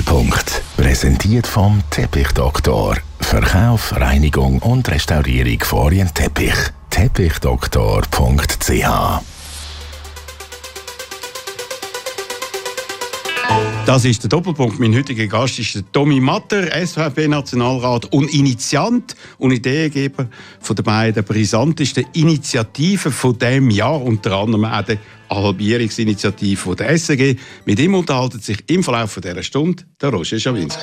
Präsentiert vom Teppichdoktor. Verkauf, Reinigung und Restaurierung von Orientteppich. Teppichdoktor.ch. Das ist der Doppelpunkt. Mein heutiger Gast ist der Tommy Matter, SVP-Nationalrat und Initiant und Ideengeber von den beiden brisantesten Initiativen von diesem Jahr, unter anderem auch der Halbierungsinitiative der SRG. Mit ihm unterhalten sich im Verlauf dieser Stunde der Roger Schawinski.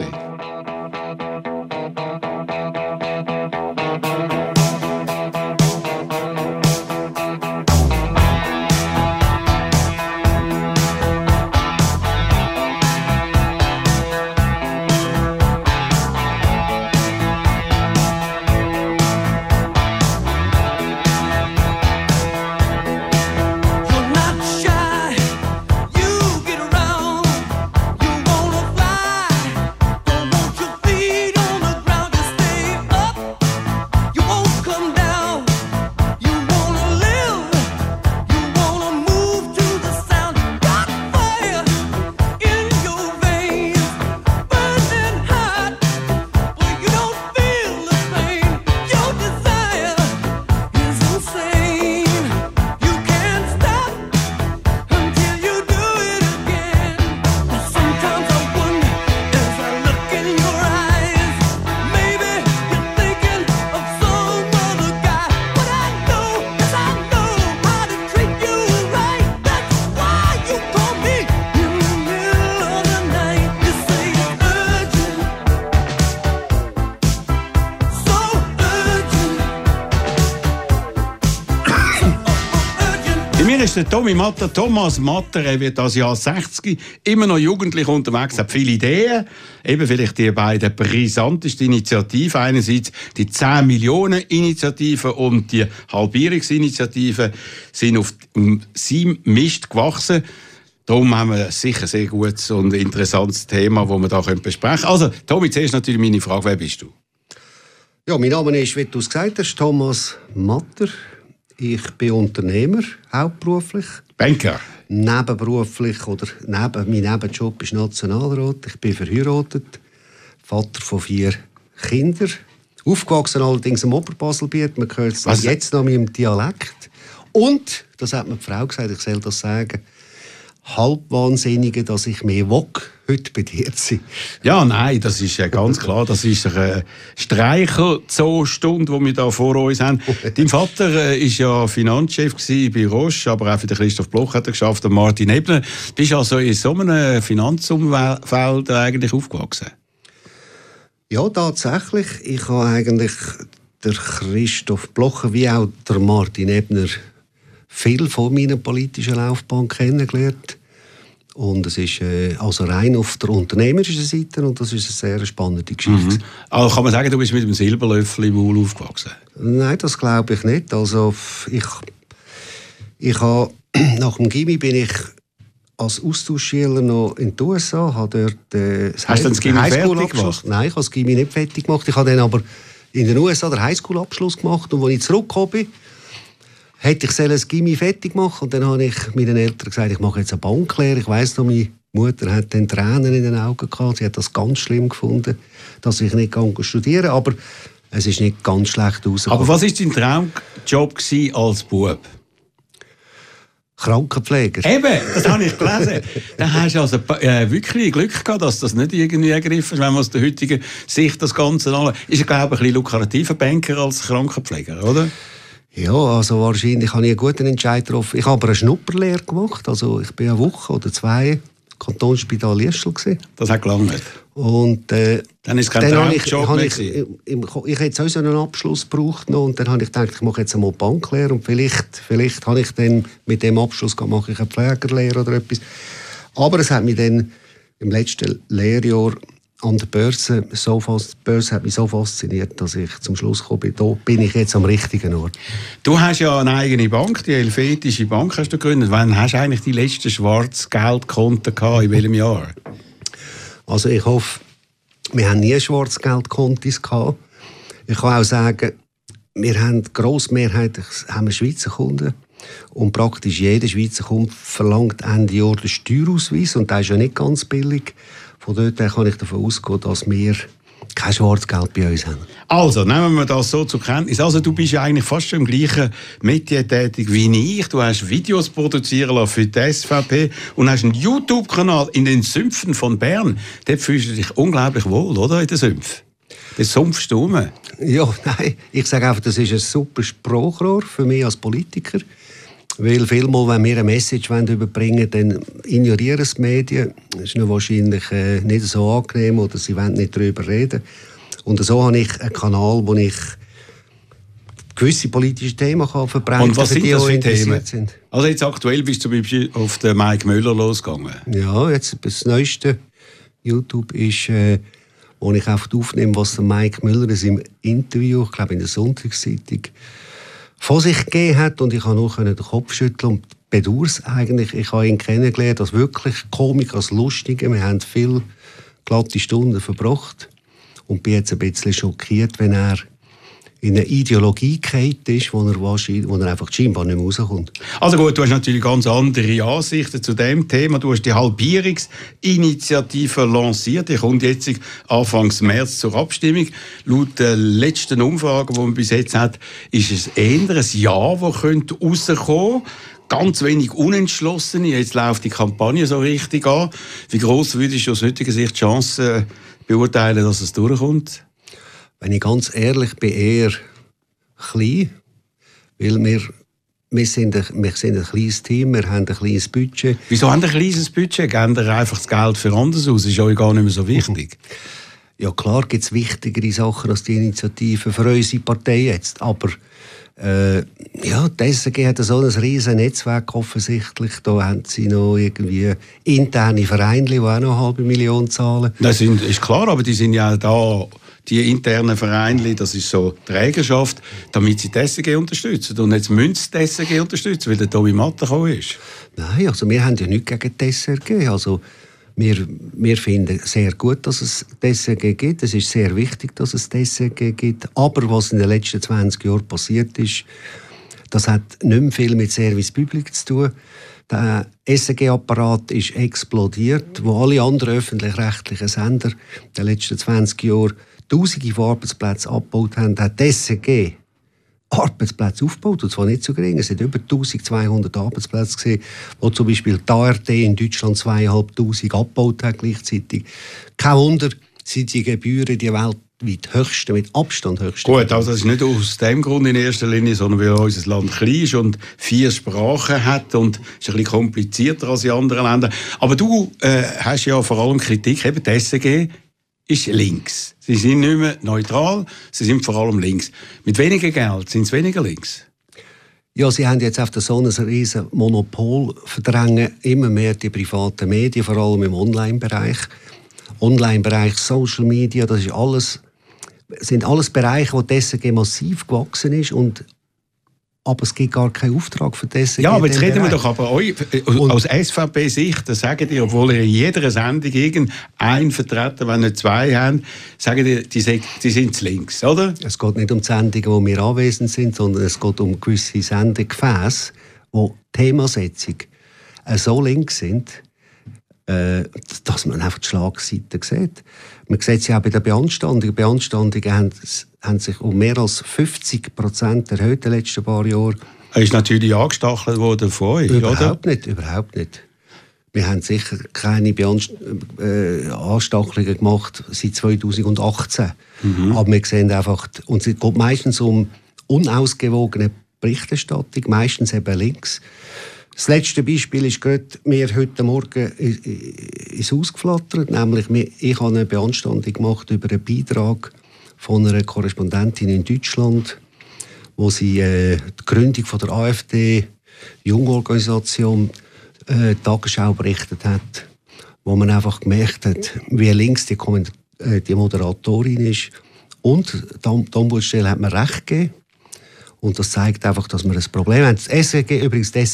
Der Tommy Matter, Thomas Matter, er wird das Jahr 60, immer noch jugendlich unterwegs, hat viele Ideen. Eben vielleicht die beiden brisantesten Initiativen. Einerseits die 10 Millionen Initiative und die Halbierungsinitiative sind auf seinem Mist gewachsen. Darum haben wir sicher ein sehr gutes und interessantes Thema, das wir hier besprechen können. Also, Tommy, zuerst natürlich meine Frage, wer bist du? Ja, mein Name ist, wie du es gesagt hast, Thomas Matter. Ich bin Unternehmer, hauptberuflich. Banker? Nebenberuflich mein Nebenjob ist Nationalrat. Ich bin verheiratet, Vater von 4 Kindern. Aufgewachsen allerdings im Oberbaselbiet. Man hört es jetzt noch mit dem Dialekt. Und, das hat mir die Frau gesagt, ich soll das sagen, Halbwahnsinnige, dass ich mehr will, heute bei dir sein. Ja, nein, das ist ja ganz klar. Das ist eine Streicher-Zoo-Stunde, die wir hier vor uns haben. Dein Vater war ja Finanzchef bei Roche, aber auch für den Christoph Bloch hat er geschafft, und Martin Ebner. Bist du also in so einem Finanzumfeld eigentlich aufgewachsen? Ja, tatsächlich. Ich habe eigentlich der Christoph Bloch wie auch der Martin Ebner viel von meiner politischen Laufbahn kennengelernt. Und es ist also rein auf der unternehmerischen Seite und das ist eine sehr spannende Geschichte. Also kann man sagen, du bist mit dem Silberlöffel im Maul aufgewachsen? Nein, das glaube ich nicht. Also ich habe nach dem Gymi bin ich als Austauschschüler noch in den USA, habe dort Hast du das Gymi fertig gemacht? Nein, ich habe das Gymi nicht fertig gemacht. Ich habe dann aber in den USA den Highschool-Abschluss gemacht und als ich zurückgekommen bin, hätte ich das Gymi fertig machen und dann habe ich meinen Eltern gesagt, ich mache jetzt eine Banklehre. Ich weiss noch, meine Mutter hat dann Tränen in den Augen gehabt. Sie hat das ganz schlimm gefunden, dass ich nicht studieren kann. Aber es ist nicht ganz schlecht rausgekommen. Aber was war dein Traumjob als Bub? Krankenpfleger. Eben, das habe ich gelesen. Dann hast du also wirklich Glück gehabt, dass das nicht irgendwie ergriffen ist, wenn man aus der heutigen Sicht das Ganze anschaut. Ist, glaube ich, ein bisschen lukrativer Banker als Krankenpfleger, oder? Ja, also wahrscheinlich habe ich einen guten Entscheid getroffen. Ich habe aber eine Schnupperlehre gemacht. Also ich bin eine Woche oder 2 Kantonsspital Liestel gewesen. Das hat gelangt. Und dann ist kein Traumjob mehr. Ich hätte sowieso einen Abschluss gebraucht noch, und dann habe ich gedacht, ich mache jetzt einmal Banklehre und vielleicht habe ich dann mit dem Abschluss mache ich eine Pflegerlehre oder etwas. Aber es hat mich dann im letzten Lehrjahr an der Börse hat mich so fasziniert, dass ich zum Schluss gekommen bin, da bin ich jetzt am richtigen Ort. Du hast ja eine eigene Bank, die Helvetische Bank hast du gegründet. Wann hast du eigentlich die letzten Schwarzgeldkonten gehabt? In welchem Jahr? Also ich hoffe, wir haben nie Schwarzgeldkontis gehabt. Ich kann auch sagen, wir haben grossmehrheitlich Schweizer Kunden. Und praktisch jeder Schweizer Kunde verlangt Ende Jahr den Steuerausweis. Und der ist ja nicht ganz billig. Von dort her kann ich davon ausgehen, dass wir kein Schwarzgeld bei uns haben. Also, nehmen wir das so zur Kenntnis. Also, du bist ja eigentlich fast schon im gleichen Metier tätig wie ich. Du hast Videos produzieren lassen für die SVP und hast einen YouTube-Kanal in den Sümpfen von Bern. Dort fühlst du dich unglaublich wohl, oder? In den Sümpfen. Das Sumpfsturm. Ja, nein. Ich sage einfach, das ist ein super Sprachrohr für mich als Politiker. Weil vielmal, wenn wir eine Message überbringen wollen, dann ignorieren es die Medien. Das ist ihnen wahrscheinlich nicht so angenehm oder sie wollen nicht darüber reden. Und so habe ich einen Kanal, wo ich gewisse politische Themen verbreiten kann. Und was sind das für Themen? Sind. Also jetzt aktuell bist du zum Beispiel auf den Mike Müller losgegangen. Ja, jetzt das neueste YouTube ist, wo ich einfach aufnehme, was der Mike Müller in seinem Interview, ich glaube in der Sonntagszeitung, von sich gegeben hat, und ich konnte nur den Kopf schütteln und bedauere es eigentlich. Ich habe ihn kennengelernt als wirklich Komik, als Lustiger. Wir haben viele glatte Stunden verbracht und bin jetzt ein bisschen schockiert, wenn er in eine Ideologie gefallen ist, wo er einfach scheinbar nicht mehr rauskommt. Also gut, du hast natürlich ganz andere Ansichten zu dem Thema. Du hast die Halbierungsinitiative lanciert. Die kommt jetzt Anfang März zur Abstimmung. Laut der letzten Umfrage, die man bis jetzt hat, ist es eher ein Ja, das rauskommen könnte. Ganz wenig Unentschlossene. Jetzt läuft die Kampagne so richtig an. Wie gross würdest du aus heutiger Sicht die Chance beurteilen, dass es durchkommt? Wenn ich ganz ehrlich bin, eher klein, weil wir sind ein kleines Team, wir haben ein kleines Budget. Wieso haben wir ein kleines Budget? Geben wir einfach das Geld für anderes aus? Das ist euch gar nicht mehr so wichtig. Ja klar gibt es wichtigere Sachen als die Initiative für unsere Partei jetzt, aber ja, die SRG hat so ein riesen Netzwerk offensichtlich. Da haben sie noch irgendwie interne Vereine, die auch noch 500.000 zahlen. Das ist klar, aber die sind ja da, die internen Vereine, das ist so Trägerschaft, damit sie die SRG unterstützen. Und jetzt müssen sie die SRG unterstützen, weil der Tommy Matter gekommen ist. Nein, also wir haben ja nichts gegen die SRG. Also wir finden sehr gut, dass es die SRG gibt. Es ist sehr wichtig, dass es die SRG gibt. Aber was in den letzten 20 Jahren passiert ist, das hat nicht mehr viel mit Service Public zu tun. Der SRG-Apparat ist explodiert, wo alle anderen öffentlich-rechtlichen Sender in den letzten 20 Jahren Tausende von Arbeitsplätzen abgebaut haben, hat die SRG Arbeitsplätze aufgebaut, und zwar nicht so gering. Es sind über 1200 Arbeitsplätze gesehen, wo zum Beispiel die ARD in Deutschland 2500 abgebaut hat gleichzeitig. Kein Wunder, sind die Gebühren die weltweit höchsten, mit Abstand höchsten. Gut, also das ist nicht aus dem Grund in erster Linie, sondern weil unser Land klein ist und 4 Sprachen hat und ist ein bisschen komplizierter als in anderen Ländern. Aber du hast ja vor allem Kritik, eben die SRG ist links. Sie sind nicht mehr neutral, sie sind vor allem links. Mit weniger Geld sind sie weniger links. Ja, sie haben jetzt auf so ein riesen Monopol, verdrängen immer mehr die privaten Medien, vor allem im Online-Bereich. Online-Bereich, Social Media, das ist sind alles Bereiche, wo die SRG massiv gewachsen ist, aber es gibt gar keinen Auftrag für die SRG. Ja, aber jetzt reden wir doch aber euch, aus SVP-Sicht, das sagen die, obwohl ihr in jeder Sendung irgendeinen Vertreter, wenn nicht 2 haben, sagen die sind zu links, oder? Es geht nicht um die Sendungen, wo wir anwesend sind, sondern es geht um gewisse Sendegefäße, wo die Themasetzung so links sind, dass man einfach die Schlagseite sieht. Man sieht sie auch bei den Beanstandungen. Die Beanstandungen haben sich um mehr als 50% erhöht in den letzten paar Jahren. Er ist natürlich angestachelt worden von euch, überhaupt nicht. Wir haben sicher keine Anstachelungen gemacht seit 2018. Aber wir sehen einfach, und es geht meistens um unausgewogene Berichterstattung, meistens eben links. Das letzte Beispiel ist gerade mir heute Morgen ins Haus geflattert. Nämlich, ich habe eine Beanstandung gemacht über einen Beitrag von einer Korrespondentin in Deutschland, wo sie die Gründung von der AfD, Jungorganisation, Tagesschau berichtet hat, wo man einfach gemerkt hat, wie links die Moderatorin ist. Und die Ombudsstelle hat mir recht gegeben. Und das zeigt einfach, dass wir ein Problem haben. Die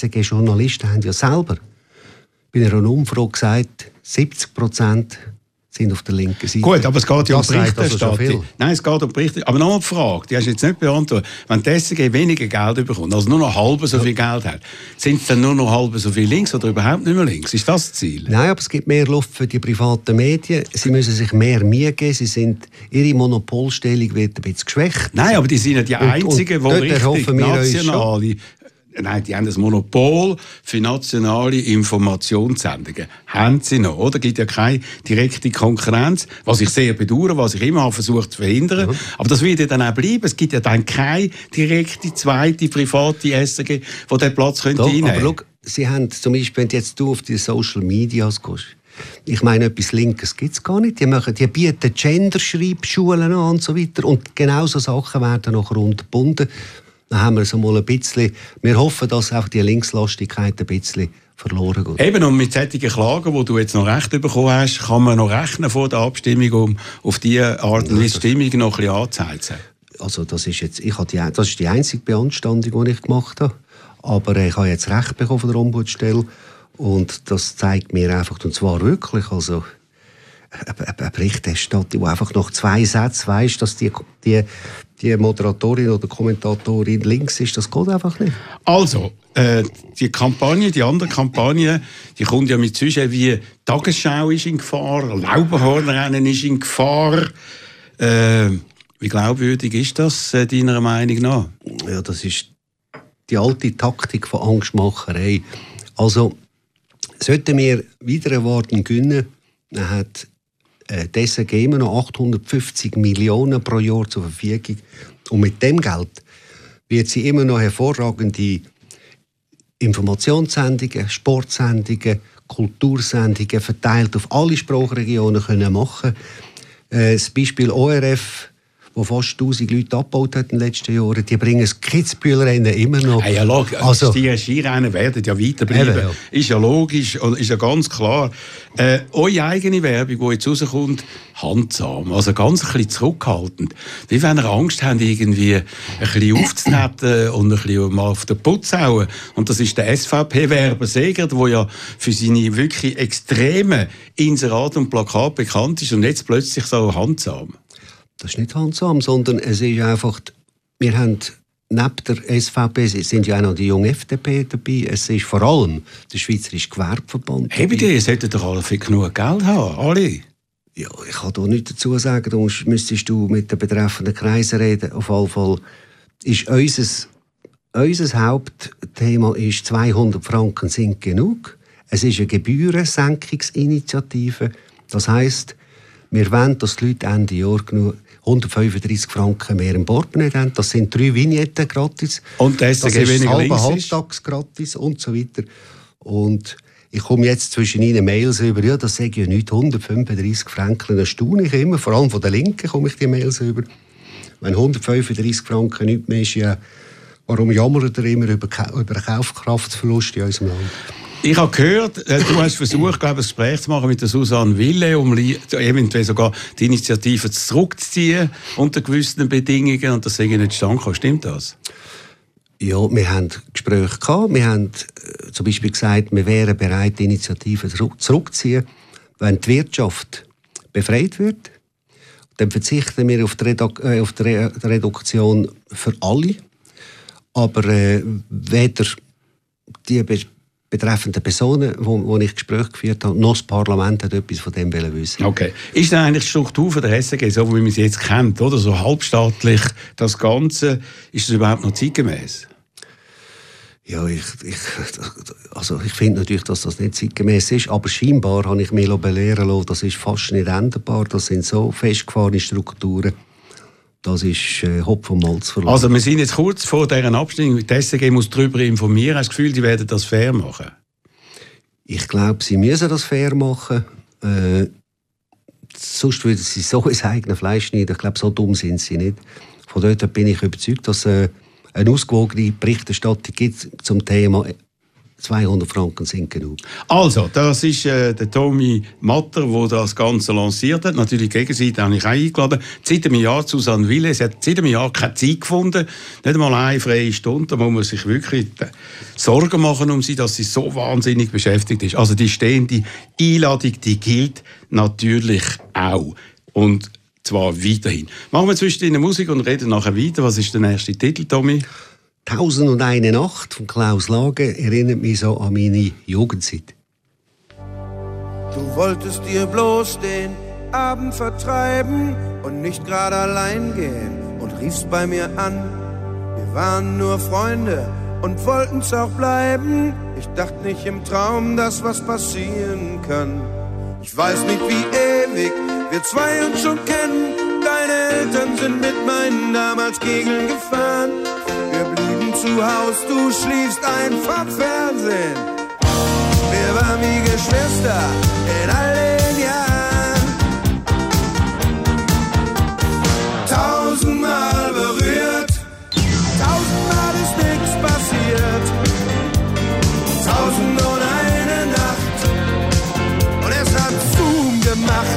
SRG-Journalisten haben ja selber bei einer Umfrage gesagt, 70% sind auf der linken Seite. Gut, aber es geht ja um Das sagt also schon Berichterstattung. viel. Nein, es geht um Berichterstattung. Aber noch eine Frage, die hast du jetzt nicht beantwortet. Wenn die SRG weniger Geld bekommt, also nur noch halb so viel Geld hat, sind es dann nur noch halb so viel links oder überhaupt nicht mehr links? Ist das das Ziel? Nein, aber es gibt mehr Luft für die privaten Medien. Sie müssen sich mehr Mühe geben. Ihre Monopolstellung wird ein bisschen geschwächt. Nein, aber die sind ja die Einzigen, die dort richtig erhoffen wir uns nationale... Nein, die haben das Monopol für nationale Informationssendungen. Haben sie noch, oder? Es gibt ja keine direkte Konkurrenz, was ich sehr bedauere, was ich immer habe versucht zu verhindern. Ja. Aber das wird ja dann auch bleiben. Es gibt ja dann keine direkte, zweite, private SRG, die diesen Platz könnte einnehmen könnte. Aber schau, Sie haben zum Beispiel, wenn jetzt du auf die Social Medias gehst, ich meine, etwas Linkes gibt es gar nicht. Die bieten Gender-Schreibschulen an und so weiter. Und genau so Sachen werden noch unterbunden. Dann haben wir so mal ein bisschen, wir hoffen, dass auch die Linkslastigkeit ein bisschen verloren geht. Eben, und mit solchen Klagen, wo du jetzt noch Recht bekommen hast, kann man noch rechnen vor der Abstimmung, um auf diese Art und Weise Stimmung noch ein bisschen anzuheizen. Also das ist jetzt, das ist die einzige Beanstandung, die ich gemacht habe. Aber ich habe jetzt Recht bekommen von der Ombudsstelle und das zeigt mir einfach, und zwar wirklich, also eine Berichterstattung, die einfach nach 2 Sätzen weiss, dass die Moderatorin oder Kommentatorin links ist, das geht einfach nicht. Also, die andere Kampagne, die kommt ja mit Sujets wie Tagesschau ist in Gefahr, Lauberhornrennen ist in Gefahr. Wie glaubwürdig ist das deiner Meinung nach? Ja, das ist die alte Taktik von Angstmacherei. Also, sollten wir wieder erwarten können, dann hat die SRG immer noch 850 Millionen pro Jahr zur Verfügung. Und mit dem Geld wird sie immer noch hervorragende Informationssendungen, Sportsendungen, Kultursendungen verteilt auf alle Sprachregionen können machen. Das Beispiel ORF, wo fast 1000 Leute abgebaut hat in den letzten Jahren, die bringen das Kitzbühel-Rennen immer noch. Hey, ja, also, die Skirennen werden ja weiterbleiben. Ja. Ist ja logisch, ist ja ganz klar. Eure eigene Werbung, die jetzt rauskommt, handsam, also ganz ein bisschen zurückhaltend. Wie wenn ihr Angst habt, irgendwie ein bisschen aufzutreten und ein bisschen mal auf den Putz hauen. Und das ist der SVP-Werber Segert, der ja für seine wirklich extremen Inserate und Plakate bekannt ist und jetzt plötzlich so handsam. Das ist nicht handsam, sondern es ist einfach, wir haben neben der SVP, es sind ja auch noch die junge FDP dabei, es ist vor allem der Schweizerische Gewerbeverband dabei. Eben, ihr solltet doch alle für genug Geld haben, alle. Ja, ich kann da nichts dazu sagen, da müsstest du mit den betreffenden Kreisen reden. Auf jeden Fall ist unser Hauptthema ist 200 Franken sind genug. Es ist eine Gebührensenkungsinitiative. Das heisst, wir wollen, dass die Leute Ende Jahr genug 135 Franken mehr im Portemonnaie haben. Das sind 3 Vignetten gratis. Und das ist halbtags gratis und so weiter. Und ich komme jetzt zwischen Ihnen Mails über, ja, das sage ich ja nicht, 135 Franken, das staune ich immer. Vor allem von der Linken komme ich die Mails über. Wenn 135 Franken nicht mehr ist, ja, warum jammert ihr immer über einen Kaufkraftverlust in unserem Land? Ich habe gehört, du hast versucht, glaube ich, ein Gespräch zu machen mit der Susanne Wille, um eventuell sogar die Initiative zurückzuziehen unter gewissen Bedingungen und das sei nicht zustande gekommen. Stimmt das? Ja, wir haben Gespräche gehabt. Wir haben zum Beispiel gesagt, wir wären bereit, die Initiative zurückzuziehen, wenn die Wirtschaft befreit wird. Dann verzichten wir auf die Reduktion für alle. Aber weder die betreffenden Personen, wo ich Gespräche geführt habe, noch das Parlament hat etwas von dem wissen. Okay. Ist denn eigentlich die Struktur von der SRG, so wie man sie jetzt kennt, oder? So halbstaatlich, das Ganze, ist das überhaupt noch zeitgemäß? Ja, ich finde natürlich, dass das nicht zeitgemäß ist, aber scheinbar habe ich mich belehren lassen, das ist fast nicht änderbar, das sind so festgefahrene Strukturen. Das ist Hopf und Malz verloren. Also wir sind jetzt kurz vor dieser Abstimmung. Die SRG muss darüber informieren. Hast du das Gefühl, die werden das fair machen? Ich glaube, sie müssen das fair machen. Sonst würden sie so ins eigene Fleisch schneiden. Ich glaube, so dumm sind sie nicht. Von dort bin ich überzeugt, dass eine ausgewogene Berichterstattung gibt zum Thema 200 Franken sind genug. Also, das ist der Tommy Matter, der das Ganze lanciert hat. Natürlich die Gegenseite habe ich auch eingeladen. Seit einem Jahr Susanne Wille. Sie hat seit einem Jahr keine Zeit gefunden. Nicht einmal eine freie Stunde. Da muss man sich wirklich Sorgen machen um sie, dass sie so wahnsinnig beschäftigt ist. Also die stehende Einladung, die gilt natürlich auch. Und zwar weiterhin. Machen wir zwischendrin Musik und reden nachher weiter. Was ist der nächste Titel, Tommy? 1001 Nacht von Klaus Lage erinnert mich so an meine Jugendzeit. Du wolltest dir bloß den Abend vertreiben und nicht gerade allein gehen und riefst bei mir an. Wir waren nur Freunde und wollten's auch bleiben. Ich dachte nicht im Traum, dass was passieren kann. Ich weiß nicht, wie ewig wir zwei uns schon kennen. Deine Eltern sind mit meinen damals Kegeln gefahren. Wir blieben zu Haus, du schliefst ein vom Fernsehen. Wir waren wie Geschwister in all den Jahren. 1000-mal berührt, 1000-mal ist nichts passiert. 1001 Nacht und es hat Zoom gemacht.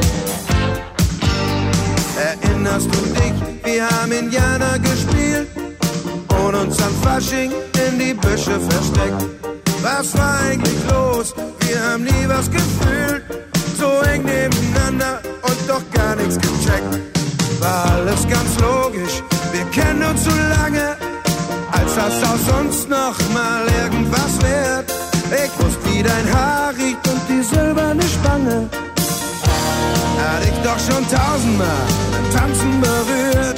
Erinnerst du dich, wir haben Indianer gespielt und uns am Fasching in die Büsche versteckt. Was war eigentlich los? Wir haben nie was gefühlt, so eng nebeneinander und doch gar nichts gecheckt. War alles ganz logisch, wir kennen uns so lange, als das aus uns noch mal irgendwas wird. Ich wusste, wie dein Haar riecht und die silberne Spange. Hatte ich doch schon 1000-mal beim Tanzen berührt.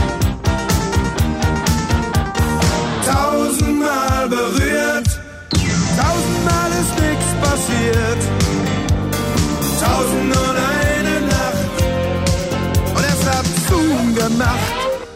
1000-mal berührt, 1000-mal ist nichts passiert. 1001 Nacht und es hat Zoom gemacht.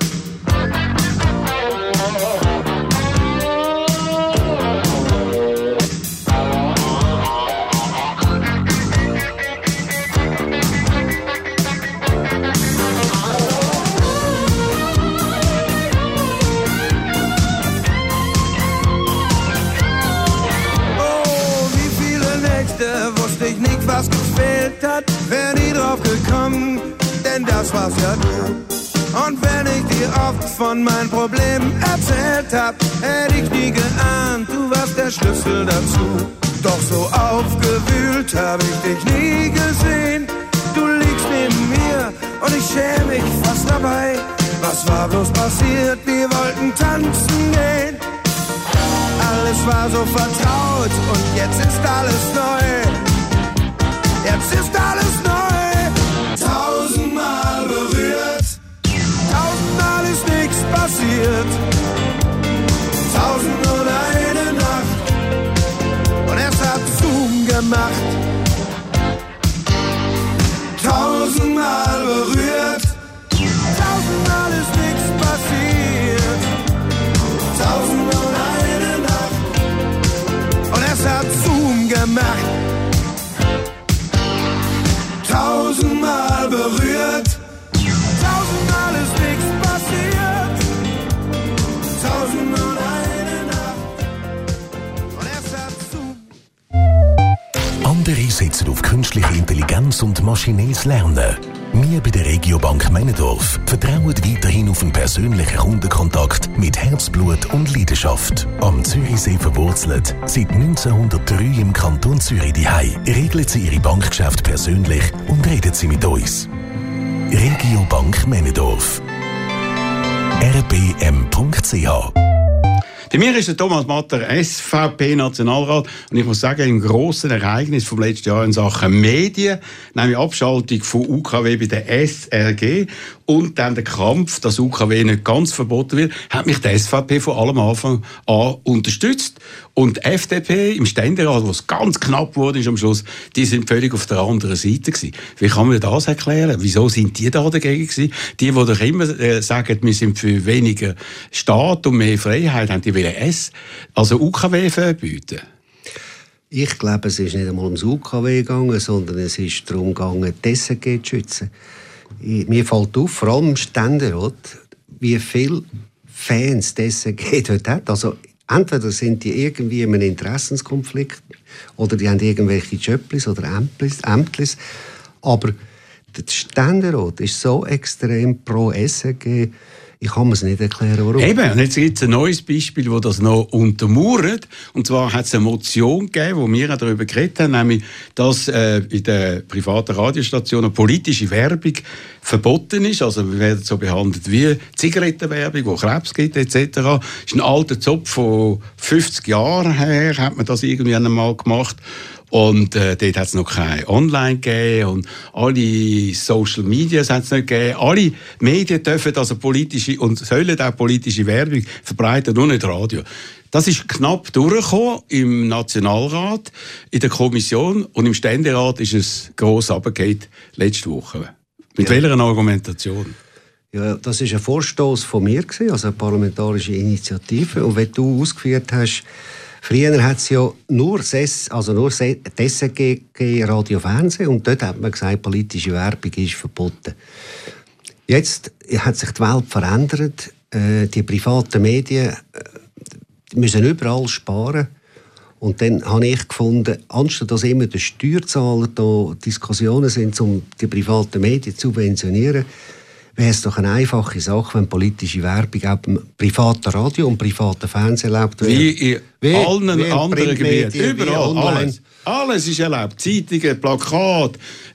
Was gefehlt hat, wär nie drauf gekommen, denn das war's ja du. Und wenn ich dir oft von meinen Problemen erzählt hab, hätte ich nie geahnt, du warst der Schlüssel dazu. Doch so aufgewühlt hab ich dich nie gesehen. Du liegst neben mir und ich schäme mich fast dabei. Was war bloß passiert? Wir wollten tanzen gehen. Alles war so vertraut und jetzt ist alles neu. Jetzt ist alles neu. 1000-mal berührt, 1000-mal ist nichts passiert. 1001 Nacht und es hat Zoom gemacht. 1000-mal berührt, 1000-mal ist nichts passiert. 1001 Nacht und es hat Zoom gemacht. 1000-mal berührt, 1000-mal ist nichts passiert. 1001 Nacht und es hat zu. Andere setzen auf künstliche Intelligenz und maschinelles Lernen. Wir bei der Regiobank Männedorf vertrauen weiterhin auf einen persönlichen Kundenkontakt mit Herzblut und Leidenschaft. Am Zürichsee verwurzelt, seit 1903 im Kanton Zürich daheim, regeln Sie Ihre Bankgeschäfte persönlich und reden Sie mit uns. Regiobank Männedorf. rbm.ch. Bei mir ist der Thomas Matter, SVP-Nationalrat. Und ich muss sagen, ein grosses Ereignis vom letzten Jahr in Sachen Medien, nämlich Abschaltung von UKW bei der SRG und dann der Kampf, dass UKW nicht ganz verboten wird, hat mich die SVP von allem Anfang an unterstützt. Und die FDP im Ständerat, wo es ganz knapp wurde am Schluss, die sind völlig auf der anderen Seite gewesen. Wie kann man das erklären? Wieso sind die da dagegen gewesen? Die doch immer sagen, wir sind für weniger Staat und mehr Freiheit, haben die also UKW verbieten? Ich glaube, es ist nicht einmal ums UKW gegangen, sondern es ist darum gegangen, die SRG zu schützen. Mir fällt auf, vor allem im Ständerat, wie viele Fans die SRG dort hat. Also Entweder sind die irgendwie in einem Interessenskonflikt oder die haben irgendwelche Joblis oder Ämtlis. Aber der Ständerat ist so extrem pro SRG, ich kann mir es nicht erklären, warum. Eben, und jetzt gibt es ein neues Beispiel, das das noch untermauert. Und zwar hat es eine Motion gegeben, wo wir auch darüber geredet haben, nämlich, dass in den privaten Radiostationen politische Werbung verboten ist. Also wir werden so behandelt wie Zigarettenwerbung, die Krebs gibt etc. Das ist ein alter Zopf von 50 Jahren her, hat man das irgendwie einmal gemacht. Und dort hat es noch kein Online gegeben und alle Social Medias hat es nicht gegeben. Alle Medien dürfen also politische und sollen auch politische Werbung verbreiten, nur nicht Radio. Das ist knapp durchgekommen im Nationalrat, in der Kommission und im Ständerat ist es gross runtergefallen letzte Woche. Mit welcher Argumentation? Ja, das war ein Vorstoß von mir, also eine parlamentarische Initiative. Und wenn du ausgeführt hast, früher hat es ja nur die SRG Radio Fernsehen und dort hat man gesagt, politische Werbung ist verboten. Jetzt hat sich die Welt verändert. Die privaten Medien müssen überall sparen. Und dann habe ich gefunden, anstatt dass immer der Steuerzahler da Diskussionen sind, um die privaten Medien zu subventionieren, wäre es doch eine einfache Sache, wenn politische Werbung auch beim privaten Radio und privaten Fernsehen erlaubt wird. Wie in allen anderen Gebieten. Überall. Alles ist erlaubt. Zeitungen, Plakate,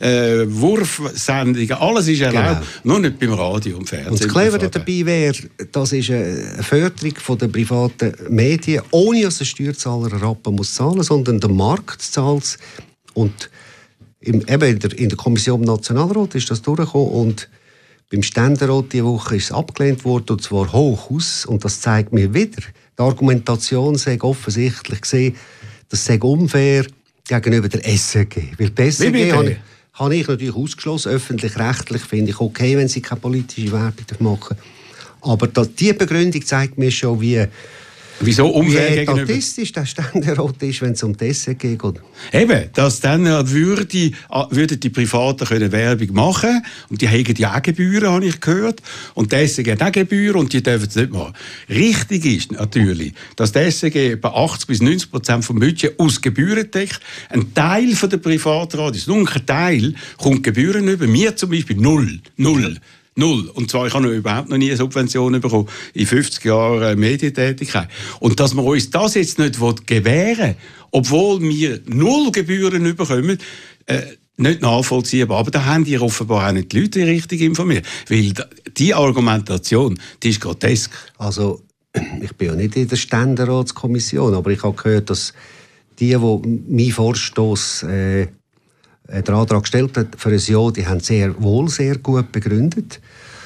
Wurfsendungen, alles ist erlaubt. Genau. Nur nicht beim Radio und Fernsehen. Und das Clevere dabei wäre, das ist eine Förderung der privaten Medien, ohne dass der Steuerzahler einen Rappen muss zahlen, sondern der Markt zahlt es. Und in der Kommission im Nationalrat ist das durchgekommen und beim Ständerat diese Woche ist es abgelehnt worden, und zwar hoch aus. Und das zeigt mir wieder, die Argumentation sei offensichtlich gesehen, das sei unfair gegenüber der SRG. Weil die SRG habe ich natürlich ausgeschlossen. Öffentlich-rechtlich finde ich okay, wenn sie keine politische Werbung machen. Aber diese Begründung zeigt mir schon, wieso unfair wie etatistisch der Ständerat ist, wenn es um die SRG geht. Eben, dass dann würden die Privaten können Werbung machen und die haben ja auch Gebühren, habe ich gehört. Und die SRG hat auch Gebühren und die dürfen es nicht machen. Richtig ist natürlich, dass die SRG etwa 80-90% vom Budget aus Gebühren deckt. Ein Teil von der Privatradios, nur ein Teil, kommt Gebühren über. Mir zum Beispiel null. Und zwar, ich habe überhaupt noch nie eine Subvention bekommen in 50 Jahren Medientätigkeit. Und dass man uns das jetzt nicht gewähren will, obwohl wir 0 Gebühren bekommen, nicht nachvollziehbar. Aber da haben die offenbar auch nicht die Leute richtig informiert. Weil die Argumentation, die ist grotesk. Also, ich bin ja nicht in der Ständeratskommission, aber ich habe gehört, dass die meinen Vorstoß den Antrag gestellt hat für ein Jahr, die haben sehr gut begründet.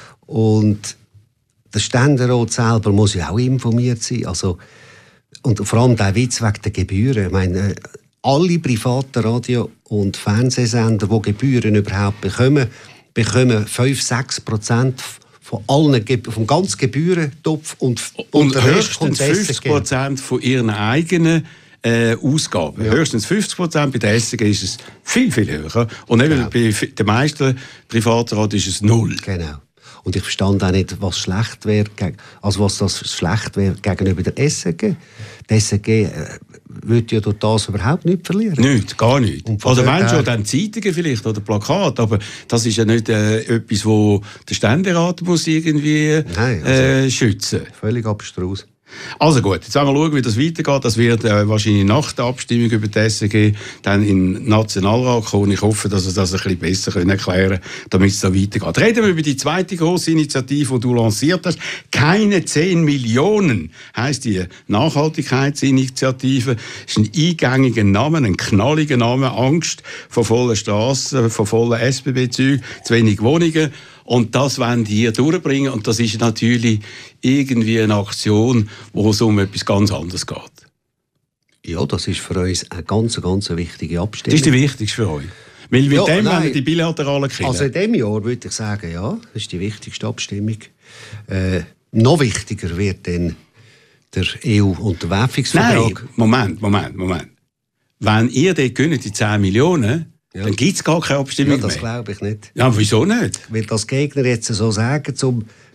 Und der Ständerat selber muss ja auch informiert sein. Also, und vor allem der Witz wegen der Gebühren. Ich meine, alle privaten Radio- und Fernsehsender, die Gebühren überhaupt bekommen 5-6% vom ganzen Gebührentopf und höchstens 50% von ihren eigenen Ausgaben. Ja. Höchstens 50%, bei der SRG ist es viel, viel höher. Und eben bei den meisten Privatradios ist es 0. Genau. Und ich verstand auch nicht, was schlecht wäre, gegenüber der SRG. Die SRG würde ja durch das überhaupt nicht verlieren. Nicht, gar nicht. Also Menschen oder dann Zeitungen vielleicht oder Plakate, aber das ist ja nicht etwas, wo der Ständerat muss irgendwie schützen. Völlig abstrus. Also gut, jetzt wollen wir schauen, wie das weitergeht. Das wird wahrscheinlich nach der Abstimmung über die SRG dann in den Nationalrat kommen. Ich hoffe, dass wir das ein bisschen besser erklären können, damit es da weitergeht. Reden wir über die zweite grosse Initiative, die du lanciert hast. Keine 10 Millionen heisst die Nachhaltigkeitsinitiative. Das ist ein eingängiger Name, ein knalliger Name. Angst vor vollen Strassen, vor vollen SBB-Zügen, zu wenig Wohnungen. Und das wollen die hier durchbringen. Und das ist natürlich irgendwie eine Aktion, wo es um etwas ganz anderes geht. Ja, das ist für uns eine ganz wichtige Abstimmung. Das ist die wichtigste für euch? Weil mit dem wollen wir die bilateralen Kinder. Also in diesem Jahr würde ich sagen, ja, das ist die wichtigste Abstimmung. Noch wichtiger wird dann der EU-Unterwerfungsvertrag. Nein, Moment. Wenn ihr dort gönnt, die 10 Millionen, dann gibt es gar keine Abstimmung mehr. Ja, das glaube ich nicht. Ja, wieso nicht? Weil das Gegner jetzt so sagen, um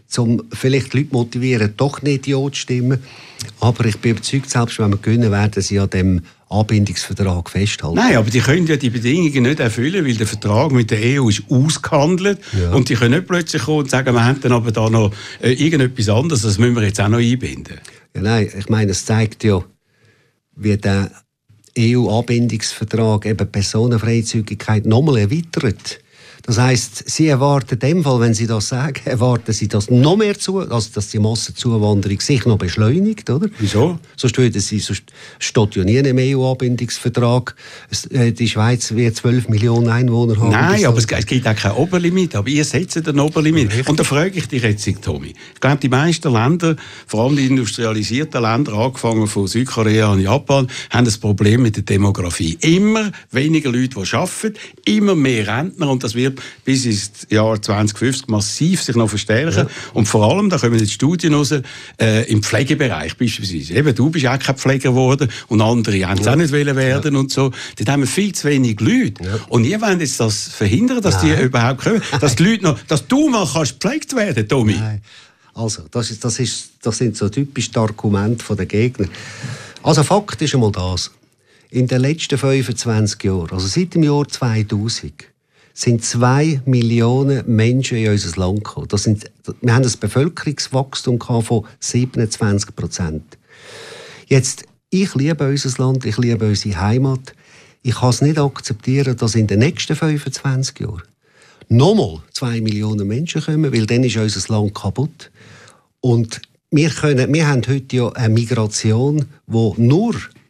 um vielleicht die Leute motivieren, doch nicht Ja zu stimmen. Aber ich bin überzeugt, selbst wenn wir gewinnen, werden sie an dem Anbindungsvertrag festhalten. Nein, aber die können ja die Bedingungen nicht erfüllen, weil der Vertrag mit der EU ist ausgehandelt. Ja. Und die können nicht plötzlich kommen und sagen, wir haben dann aber da noch irgendetwas anderes, das müssen wir jetzt auch noch einbinden. Ja, nein, ich meine, es zeigt ja, wie der EU-Anbindungsvertrag eben Personenfreizügigkeit nochmal erweitert. Das heisst, Sie erwarten in dem Fall, wenn Sie das sagen, erwarten Sie das noch mehr zu, also dass die Massenzuwanderung sich noch beschleunigt, oder? Wieso? Sonst steht ja nie im EU-Anbindungsvertrag, die Schweiz wird 12 Millionen Einwohner haben. Nein, aber es gibt auch kein Oberlimit, aber ihr setzt ein Oberlimit. Richtig. Und da frage ich dich jetzt, Tommy. Ich glaube, die meisten Länder, vor allem die industrialisierten Länder, angefangen von Südkorea und Japan, haben ein Problem mit der Demografie. Immer weniger Leute, die arbeiten, immer mehr Rentner, und das wird bis ins Jahr 2050 massiv sich noch verstärken. Ja. Und vor allem, da kommen jetzt Studien raus, im Pflegebereich beispielsweise. Eben, du bist auch kein Pfleger geworden und andere haben es auch nicht werden und so. Dort haben wir viel zu wenig Leute. Ja. Und ihr wollt jetzt das verhindern, dass die überhaupt kommen. Dass die Leute noch, dass du mal kannst gepflegt werden, Tommy. Nein. Also, das sind so typische Argumente der Gegner. Also, Fakt ist einmal das. In den letzten 25 Jahren, also seit dem Jahr 2000, sind 2 Millionen Menschen in unser Land gekommen. Wir haben ein Bevölkerungswachstum von 27%. Jetzt, ich liebe unser Land, ich liebe unsere Heimat. Ich kann es nicht akzeptieren, dass in den nächsten 25 Jahren nochmal 2 Millionen Menschen kommen, weil dann ist unser Land kaputt. Und wir haben heute ja eine Migration, die nur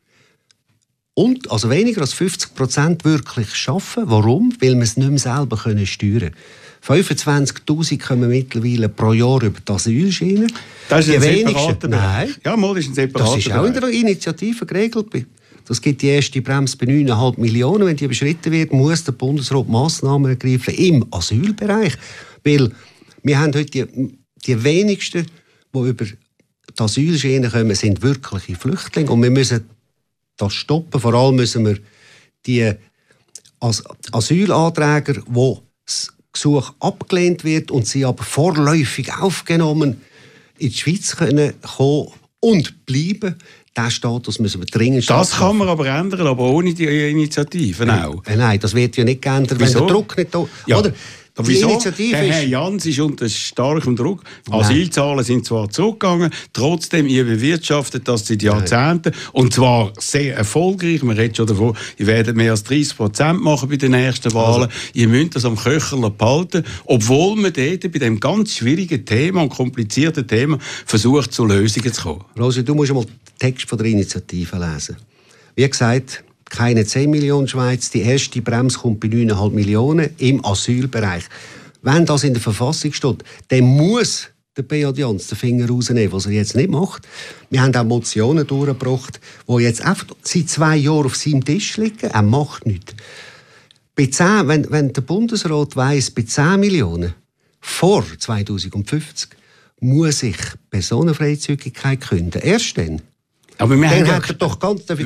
weniger als 50% wirklich schaffen. Warum? Weil wir es nicht mehr selber steuern können. 25'000 kommen mittlerweile pro Jahr über die Asylschiene. Das ist ein separater Bereich. Ja, das ist ein separater Das ist auch in der Initiative geregelt. Das gibt die erste Bremse bei 9,5 Millionen. Wenn die überschritten wird, muss der Bundesrat Massnahmen ergreifen im Asylbereich. Weil wir haben heute die wenigsten, die über die Asylschiene kommen, sind wirkliche Flüchtlinge. Und wir müssen das stoppen. Vor allem müssen wir die Asylanträger, wo das Gesuch abgelehnt wird und sie aber vorläufig aufgenommen in die Schweiz kommen und bleiben, diesen Status müssen wir dringend schaffen. Das kann man aber ändern, aber ohne die Initiativen auch. Nein, das wird ja nicht geändert, wenn der Druck nicht da ist. Ja. Oder? Aber wieso? Der Herr Jans ist unter starkem Druck. Asylzahlen sind zwar zurückgegangen, trotzdem ihr bewirtschaftet das seit Jahrzehnten. Und zwar sehr erfolgreich. Man redet schon davon, ihr werdet mehr als 30% machen bei den nächsten Wahlen. Also, ihr müsst das am Köcherler behalten, obwohl man dort bei diesem ganz schwierigen Thema und komplizierten Thema versucht, zu Lösungen zu kommen. Rosi, du musst einmal den Text von der Initiative lesen. Wie gesagt, keine 10 Millionen Schweiz. Die erste Bremse kommt bei 9,5 Millionen im Asylbereich. Wenn das in der Verfassung steht, dann muss der Beat Jans den Finger rausnehmen, was er jetzt nicht macht. Wir haben auch Motionen durchgebracht, die jetzt einfach seit 2 Jahren auf seinem Tisch liegen. Er macht nichts. Bei 10, wenn der Bundesrat weiss, bei 10 Millionen vor 2050 muss ich Personenfreizügigkeit künden. Erst dann. Aber dann hat er doch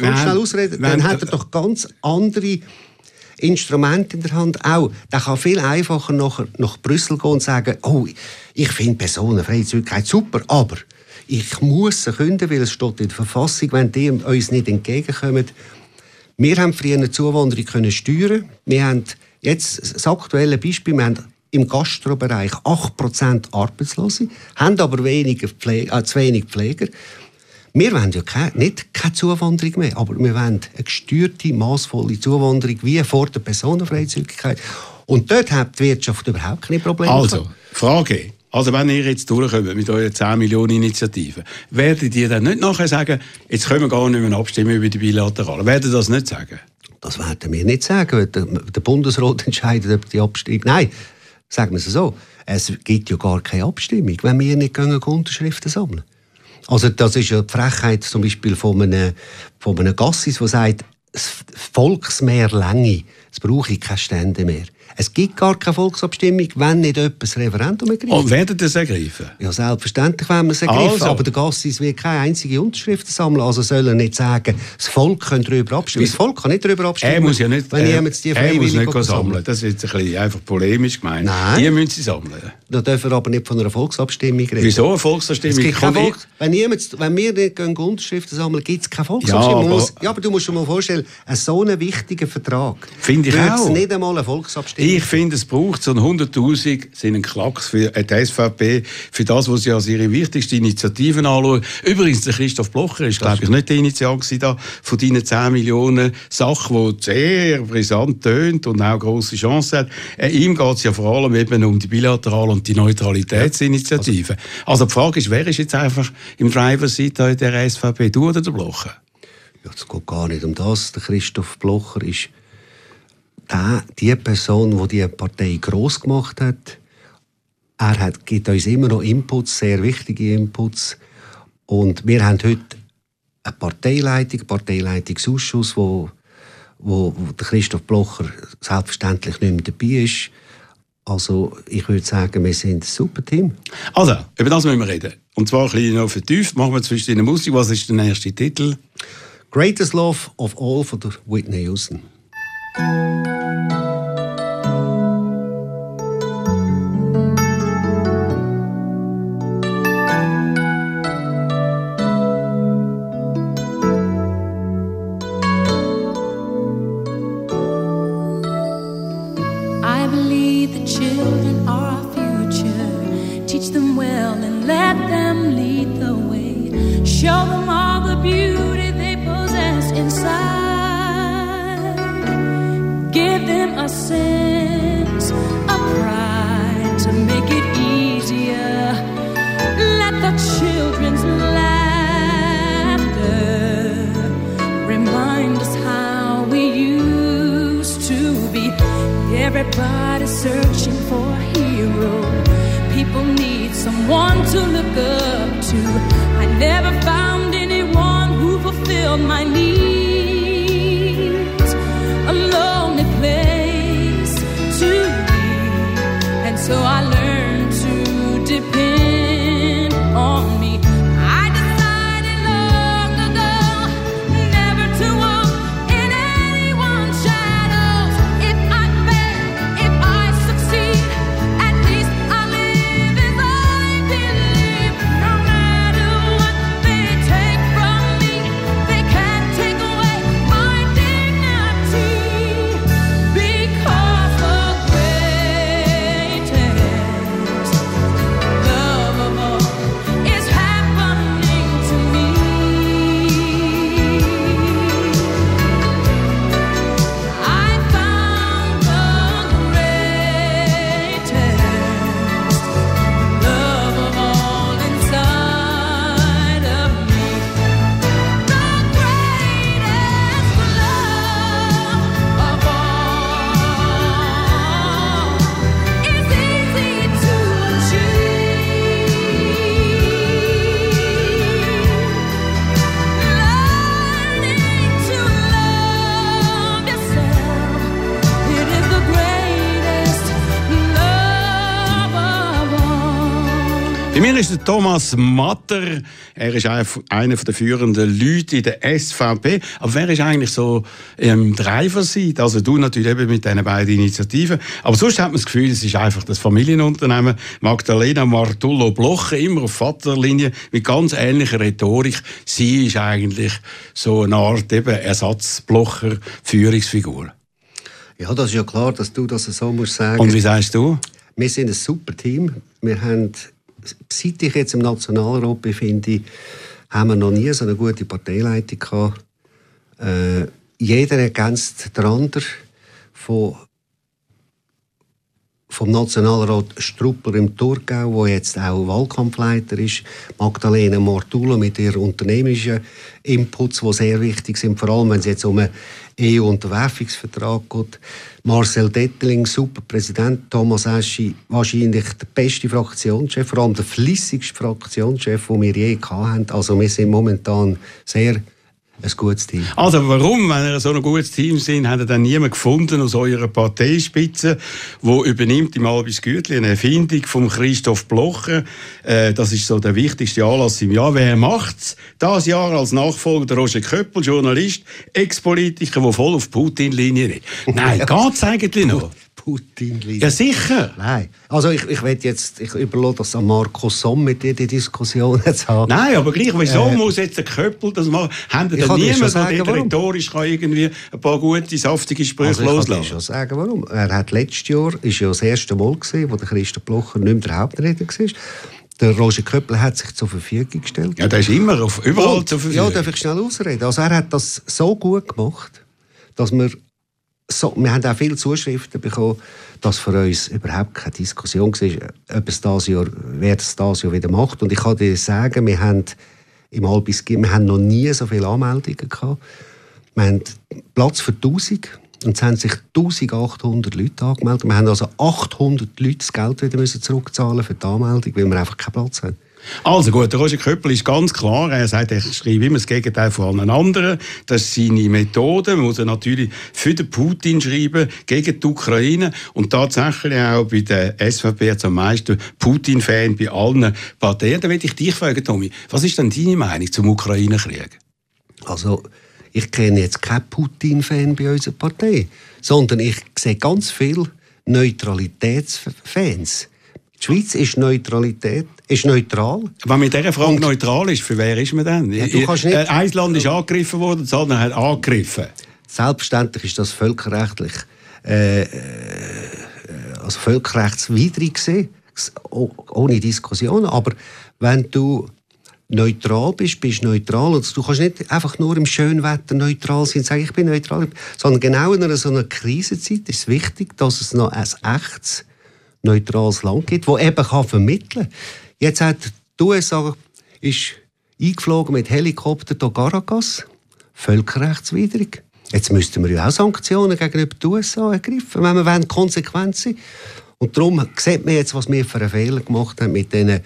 ganz andere Instrumente in der Hand. Auch, der kann viel einfacher nach Brüssel gehen und sagen, oh, ich finde Personenfreizügigkeit super, aber ich muss sie künden, weil es steht in der Verfassung, wenn die uns nicht entgegenkommen. Wir haben früher eine Zuwanderung können steuern. Wir haben jetzt das aktuelle Beispiel, wir haben im Gastrobereich 8% Arbeitslose, haben aber zu wenig Pfleger. Wir wollen ja keine Zuwanderung mehr, aber wir wollen eine gesteuerte, massvolle Zuwanderung wie vor der Personenfreizügigkeit. Und dort hat die Wirtschaft überhaupt keine Probleme. Also, Frage. Also wenn ihr jetzt durchkommt mit eurer 10 Millionen Initiative, werdet ihr dann nicht nachher sagen, jetzt können wir gar nicht mehr abstimmen über die Bilateralen? Werdet ihr das nicht sagen? Das werden wir nicht sagen. Der Bundesrat entscheidet, ob die Abstimmung... Nein, sagen wir es so. Es gibt ja gar keine Abstimmung, wenn wir nicht Unterschriften sammeln. Also das ist ja die Frechheit zum Beispiel von einem Gassis, der sagt, das Volksmeer länge, es brauche ich keine Stände mehr. Es gibt gar keine Volksabstimmung, wenn nicht jemand das Referendum ergreift. Und werden das ergreifen? Ja, selbstverständlich werden wir es ergreifen. Also. Aber der Gassis will keine einzige Unterschrift sammeln. Also soll er nicht sagen, das Volk kann darüber abstimmen. Das Volk kann nicht darüber abstimmen, er muss nicht die sammeln. Das ist jetzt ein bisschen einfach polemisch gemeint. Nein. Die müssen sie sammeln. Da dürfen wir aber nicht von einer Volksabstimmung reden. Wieso eine Volksabstimmung? Es gibt keine wenn wir nicht Unterschriften sammeln, gibt es keine Volksabstimmung. Aber du musst dir mal vorstellen, so einen wichtigen Vertrag finde ich auch. Nicht einmal eine Volksabstimmung. Ich finde, es braucht so 100'000 sind ein Klacks für die SVP, für das, was sie als ihre wichtigste Initiativen anschauen. Übrigens, der Christoph Blocher ist, glaube ich, nicht der Initiant da von deinen 10 Millionen Sachen, die sehr brisant tönt und auch grosse Chancen hat. Ihm geht es ja vor allem eben um die bilaterale und die Neutralitätsinitiative. Also die Frage ist, wer ist jetzt einfach im Driver-Seat in der SVP, du oder der Blocher? Ja, es geht gar nicht um das. Der Christoph Blocher ist die Person, die Partei gross gemacht hat. Er gibt uns immer noch Inputs, sehr wichtige Inputs. Und wir haben heute eine Parteileitungsausschuss, wo der Christoph Blocher selbstverständlich nicht mehr dabei ist. Also ich würde sagen, wir sind ein super Team. Also, über das müssen wir reden. Und zwar ein bisschen noch vertieft. Machen wir zwischen den Musik. Was ist der erste Titel? Greatest Love of All von der Whitney Houston. Show them all the beauty they possess inside. Give them a sense of pride to make it easier. Let the children's laughter remind us how we used to be. Everybody's searching for a hero. People need someone to look up to. I never found anyone who fulfilled my needs. A lonely place to be. And so I learned to depend on me. I decided long ago never to walk in anyone's shadows. If I fail, if I succeed, at least I live as I believe. No matter what they take from me, they can't take away my dignity. Because the greatest love of all is happening to me. I found the greatest love of all inside of me. The greatest love of all is easy to achieve. Learning to love yourself, it is the greatest love of all. Bei mir ist der Thomas Matter. Er ist einer der führenden Leute in der SVP. Aber wer ist eigentlich so im Driver-Seat? Also du natürlich eben mit diesen beiden Initiativen. Aber sonst hat man das Gefühl, es ist einfach das Familienunternehmen. Magdalena Martullo-Blocher, immer auf Vaterlinie, mit ganz ähnlicher Rhetorik. Sie ist eigentlich so eine Art eben Ersatz-Blocher-Führungsfigur. Ja, das ist ja klar, dass du das so musst sagen. Und wie sagst du? Wir sind ein super Team. Wir haben, seit ich jetzt im Nationalrat befinde, haben wir noch nie so eine gute Parteileitung gehabt. Jeder ergänzt den anderen. Vom Nationalrat Struppler im Thurgau, wo jetzt auch Wahlkampfleiter ist, Magdalena Martullo mit ihren unternehmerischen Inputs, die sehr wichtig sind, vor allem wenn es jetzt um einen EU-Unterwerfungsvertrag geht. Marcel Detteling, super Präsident, Thomas Eschi, wahrscheinlich der beste Fraktionschef, vor allem der fleissigste Fraktionschef, den wir je hatten. Also wir sind momentan sehr ein gutes Team. Also warum, wenn ihr so ein gutes Team seid, habt ihr dann niemanden gefunden aus eurer Parteispitze, der übernimmt im Albis Gütli eine Erfindung von Christoph Blocher. Das ist so der wichtigste Anlass im Jahr. Wer macht's das Jahr als Nachfolger? Der Roger Köppel, Journalist, Ex-Politiker, der voll auf Putin-Linie ist. Nein, geht's eigentlich noch? Putin liegt. Ja, sicher. Nein. Also ich überlasse das an Markus Somm, mit dir die Diskussion zu haben. Nein, aber gleich, wieso muss jetzt ein Köppel das machen? Haben da niemand, der rhetorisch kann irgendwie ein paar gute, saftige Sprüche loslassen? Ich kann dir schon sagen, warum. Er hat letztes Jahr, ist ja das erste Mal gewesen, wo der Christoph Blocher nicht mehr der Hauptredner war. Der Roger Köppel hat sich zur Verfügung gestellt. Ja, der ist immer überall zur Verfügung. Ja, darf ich schnell ausreden. Also er hat das so gut gemacht, dass wir haben auch viele Zuschriften bekommen, dass für uns überhaupt keine Diskussion war, ob es wer es dieses Jahr wieder macht. Und ich kann dir sagen, wir haben noch nie so viele Anmeldungen gehabt. Wir haben Platz für 1000 und es haben sich 1800 Leute angemeldet. Wir haben also 800 Leute das Geld wieder zurückzahlen für die Anmeldung, weil wir einfach keinen Platz haben. Also gut, der Roger Köppel ist ganz klar, er sagt, ich schreibe immer das Gegenteil von allen anderen. Das ist seine Methode. Man muss natürlich für den Putin schreiben, gegen die Ukraine. Und tatsächlich auch bei der SVP jetzt am meisten Putin-Fan bei allen Parteien. Da möchte ich dich fragen, Tommy, was ist denn deine Meinung zum Ukraine-Krieg? Also, ich kenne jetzt keinen Putin-Fan bei unserer Partei, sondern ich sehe ganz viele Neutralitätsfans. Die Schweiz ist neutral. Wenn mit dieser Frage neutral ist, für wer ist man denn? Ja, du kannst nicht, ein Land ist angegriffen worden, das andere hat angegriffen. Selbstverständlich ist das völkerrechtlich völkerrechtswidrig gewesen, ohne Diskussion. Aber wenn du neutral bist du neutral. Und du kannst nicht einfach nur im schönen Wetter neutral sein und sagen, ich bin neutral. Sondern genau in so einer Krisenzeit ist es wichtig, dass es noch ein echtes neutrales Land gibt, das eben vermitteln kann. Jetzt hat die USA ist eingeflogen mit Helikopter durch Caracas, völkerrechtswidrig. Jetzt müssten wir ja auch Sanktionen gegenüber den USA ergreifen, wenn wir konsequent sein wollen. Und darum sieht man jetzt, was wir für einen Fehler gemacht haben mit diesen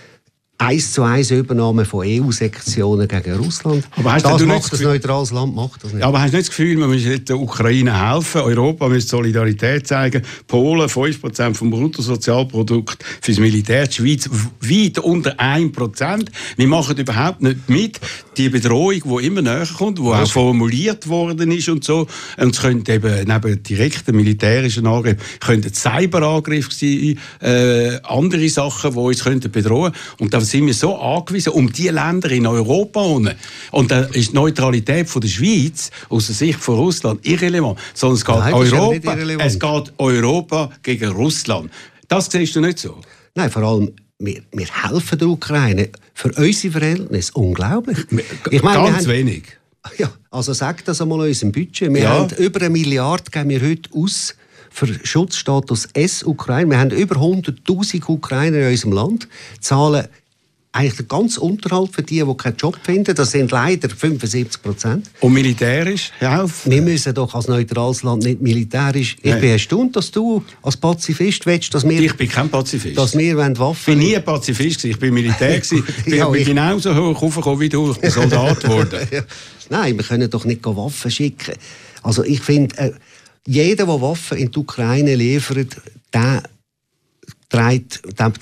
1:1 Übernahme von EU-Sektionen gegen Russland. Aber das macht ein neutrales Land, macht das nicht. Ja, aber hast du nicht das Gefühl, man müsse der Ukraine helfen? Europa müsste Solidarität zeigen. Polen 5% vom Bruttosozialprodukt fürs Militär. Die Schweiz weit unter 1%. Wir machen überhaupt nicht mit. Die Bedrohung, die immer näher kommt, die auch formuliert worden ist und so. Und es könnte eben neben direkten militärischen Angriffen könnte Cyberangriff sein, andere Sachen, die uns bedrohen könnten. Und da sind wir so angewiesen um die Länder in Europa. Und da ist die Neutralität von der Schweiz aus der Sicht von Russland irrelevant. Sondern es geht Europa gegen Russland. Das siehst du nicht so? Nein, vor allem, wir helfen der Ukraine für unsere Verhältnisse unglaublich. Ich meine, ganz wenig. Ja, also sag das einmal unserem Budget. Wir haben über 1 Milliarde geben wir heute aus für Schutzstatus S-Ukraine. Wir haben über 100'000 Ukrainer in unserem Land. Zahlen eigentlich den ganzen Unterhalt für die keinen Job finden. Das sind leider 75%. Und militärisch helfen? Wir müssen doch als neutrales Land nicht militärisch. Ich bin erstaunt, dass du als Pazifist willst, dass wir... Ich bin kein Pazifist. Dass wir Waffen... Ich bin nie ein Pazifist. Ich bin Militär. Ich bin genauso hoch raufgekommen wie du. Ich bin Soldat geworden. Nein, wir können doch nicht Waffen schicken. Also ich finde, jeder, der Waffen in die Ukraine liefert, der trägt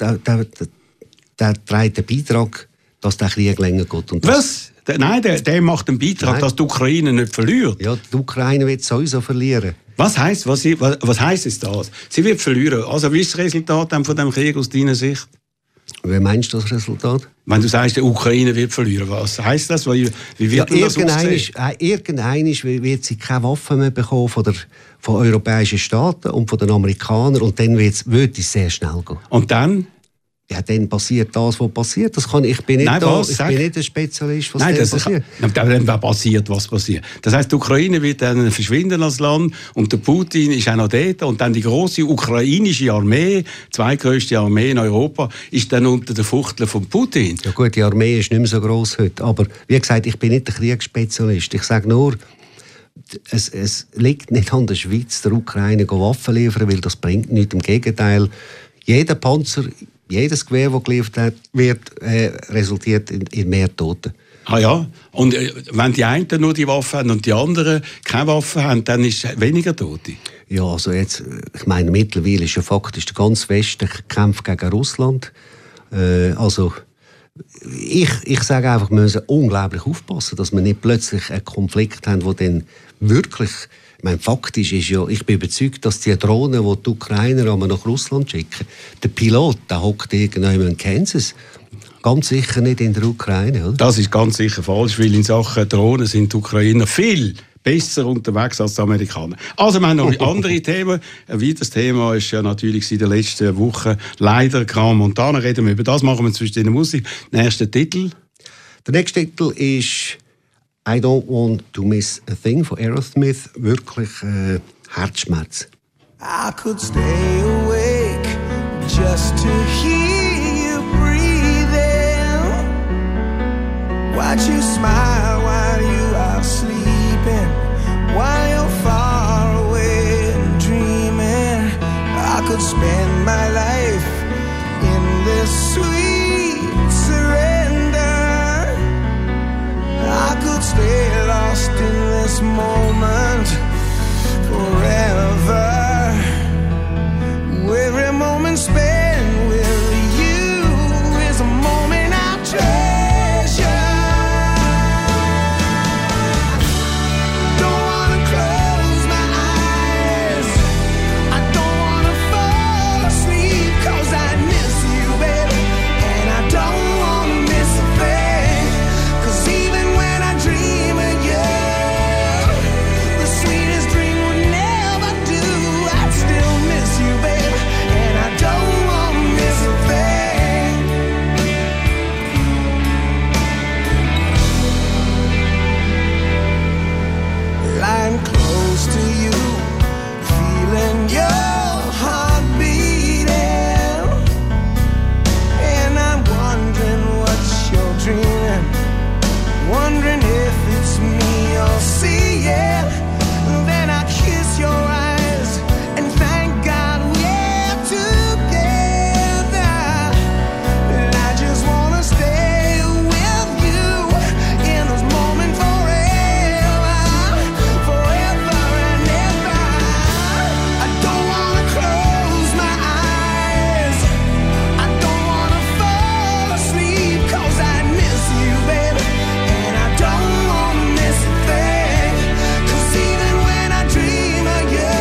den Beitrag, dass der Krieg länger geht. Und was? Nein, der macht einen Beitrag, dass die Ukraine nicht verliert. Ja, die Ukraine wird sowieso verlieren. Was heisst es das? Sie wird verlieren. Also wie ist das Resultat von diesem Krieg aus deiner Sicht? Wie meinst du das Resultat? Wenn du sagst, die Ukraine wird verlieren, was heisst das? Wie wird das aussehen? Irgendwann wird sie keine Waffen mehr bekommen von europäischen Staaten und von den Amerikanern. Und dann wird es sehr schnell gehen. Und dann? Ja, dann passiert das, was passiert. Ich bin nicht ein Spezialist, was passiert. Dann passiert, was passiert. Das heisst, die Ukraine wird dann verschwinden als Land und der Putin ist auch noch dort. Und dann die grosse ukrainische Armee, zweitgrößte Armee in Europa, ist dann unter der Fuchtel von Putin. Ja gut, die Armee ist nicht mehr so gross heute. Aber wie gesagt, ich bin nicht ein Kriegsspezialist. Ich sage nur, es liegt nicht an der Schweiz, der Ukraine Waffen liefern, weil das bringt nichts. Im Gegenteil, jeder Panzer, jedes Gewehr, das geliefert wird, resultiert in mehr Toten. Ah ja, und wenn die einen nur die Waffen haben und die anderen keine Waffen haben, dann ist es weniger Tote? Ja, also jetzt, ich meine, mittlerweile ist ja faktisch der ganze Westen kämpft gegen Russland. Also ich sage einfach, wir müssen unglaublich aufpassen, dass wir nicht plötzlich einen Konflikt haben, der dann wirklich faktisch ist ja, ich bin überzeugt, dass die Drohnen, die die Ukrainer nach Russland schicken, der Pilot, der hockt irgendwo in Kansas. Ganz sicher nicht in der Ukraine, oder? Das ist ganz sicher falsch, weil in Sachen Drohnen sind die Ukrainer viel besser unterwegs als die Amerikaner. Also wir haben noch andere Themen. Ein weiteres Thema ist ja natürlich in den letzten Wochen leider Gran Montana. Reden wir über das, machen wir zwischen den Musik. Der nächste Titel? Der nächste Titel ist «I Don't Want to Miss a Thing» von Aerosmith. Wirklich Herzschmerz. I could stay awake just to hear you breathing. Watch you smile while you are sleeping, while you're far away and dreaming. I could spend my life in this sweet surrender. I could stay lost in this moment forever. Every moment spent with you is a moment I treasure. Don't wanna close my eyes, I don't wanna fall asleep, 'cause I miss you, baby, and I don't wanna miss a thing, 'cause even when I dream of you, the sweetest dream would never do. I'd still miss you, baby, and I don't wanna miss a thing. Lying close to you, feeling your heart beating, and I'm wondering what you're dreaming, wondering if it's me you're seeing. Then I kiss your eyes and thank God we're together. And I just wanna stay with you in this moment forever, forever and ever. I don't wanna close my eyes, I don't wanna fall asleep, 'cause I miss you, baby, and I don't wanna miss a thing, 'cause even when I dream of you,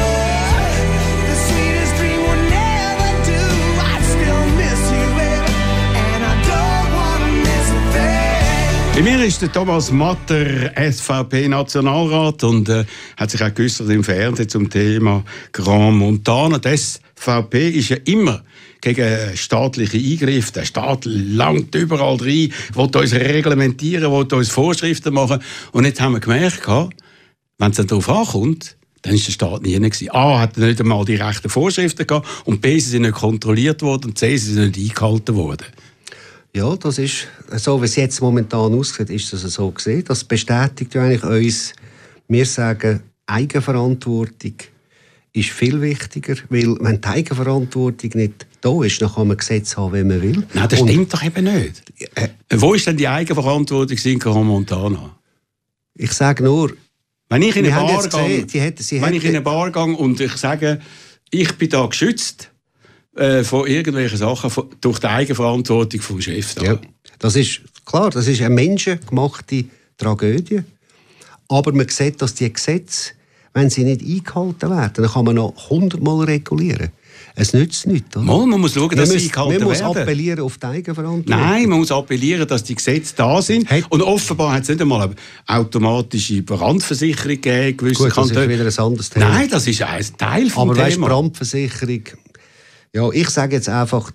the sweetest dream would never do. I'd still miss you, baby, and I don't wanna miss a thing. Bei mir ist der Thomas Matter, SVP-Nationalrat, und hat sich auch geäussert im Fernsehen zum Thema Gran Montana. Die SVP ist ja immer gegen staatliche Eingriffe. Der Staat langt überall rein, will uns reglementieren, will uns Vorschriften machen. Und jetzt haben wir gemerkt, wenn es dann darauf ankommt, dann ist der Staat nie gewesen. A, hat er nicht einmal die rechten Vorschriften gehabt, und B, sie sind nicht kontrolliert worden, und C, sie sind nicht eingehalten worden. Ja, das ist so, wie es jetzt momentan aussieht, ist das so gesehen. Das bestätigt ja eigentlich uns. Wir sagen, Eigenverantwortung ist viel wichtiger, weil wenn die Eigenverantwortung nicht da ist, dann kann man Gesetze haben, wie man will. Nein, das stimmt doch eben nicht. Wo ist denn die Eigenverantwortung in Gran Montana? Ich sage nur, Wenn ich in wir eine haben Bar jetzt gehe, gesehen, wenn ich in eine Bar gehe und ich sage, ich bin da geschützt von irgendwelchen Sachen durch die Eigenverantwortung vom Chef. Da. Ja, das ist klar, das ist eine menschengemachte Tragödie. Aber man sieht, dass die Gesetze, wenn sie nicht eingehalten werden, dann kann man noch 100-mal regulieren. Es nützt nichts. Oder? Man muss schauen, dass sie eingehalten werden. Man muss appellieren auf die Eigenverantwortung. Nein, man muss appellieren, dass die Gesetze da sind. Und offenbar hat es nicht einmal eine automatische Brandversicherung gegeben. Gut, das ist wieder ein anderes Thema. Nein, das ist ein Teil vom Aber Thema. Aber Brandversicherung... Ja, ich sage jetzt einfach,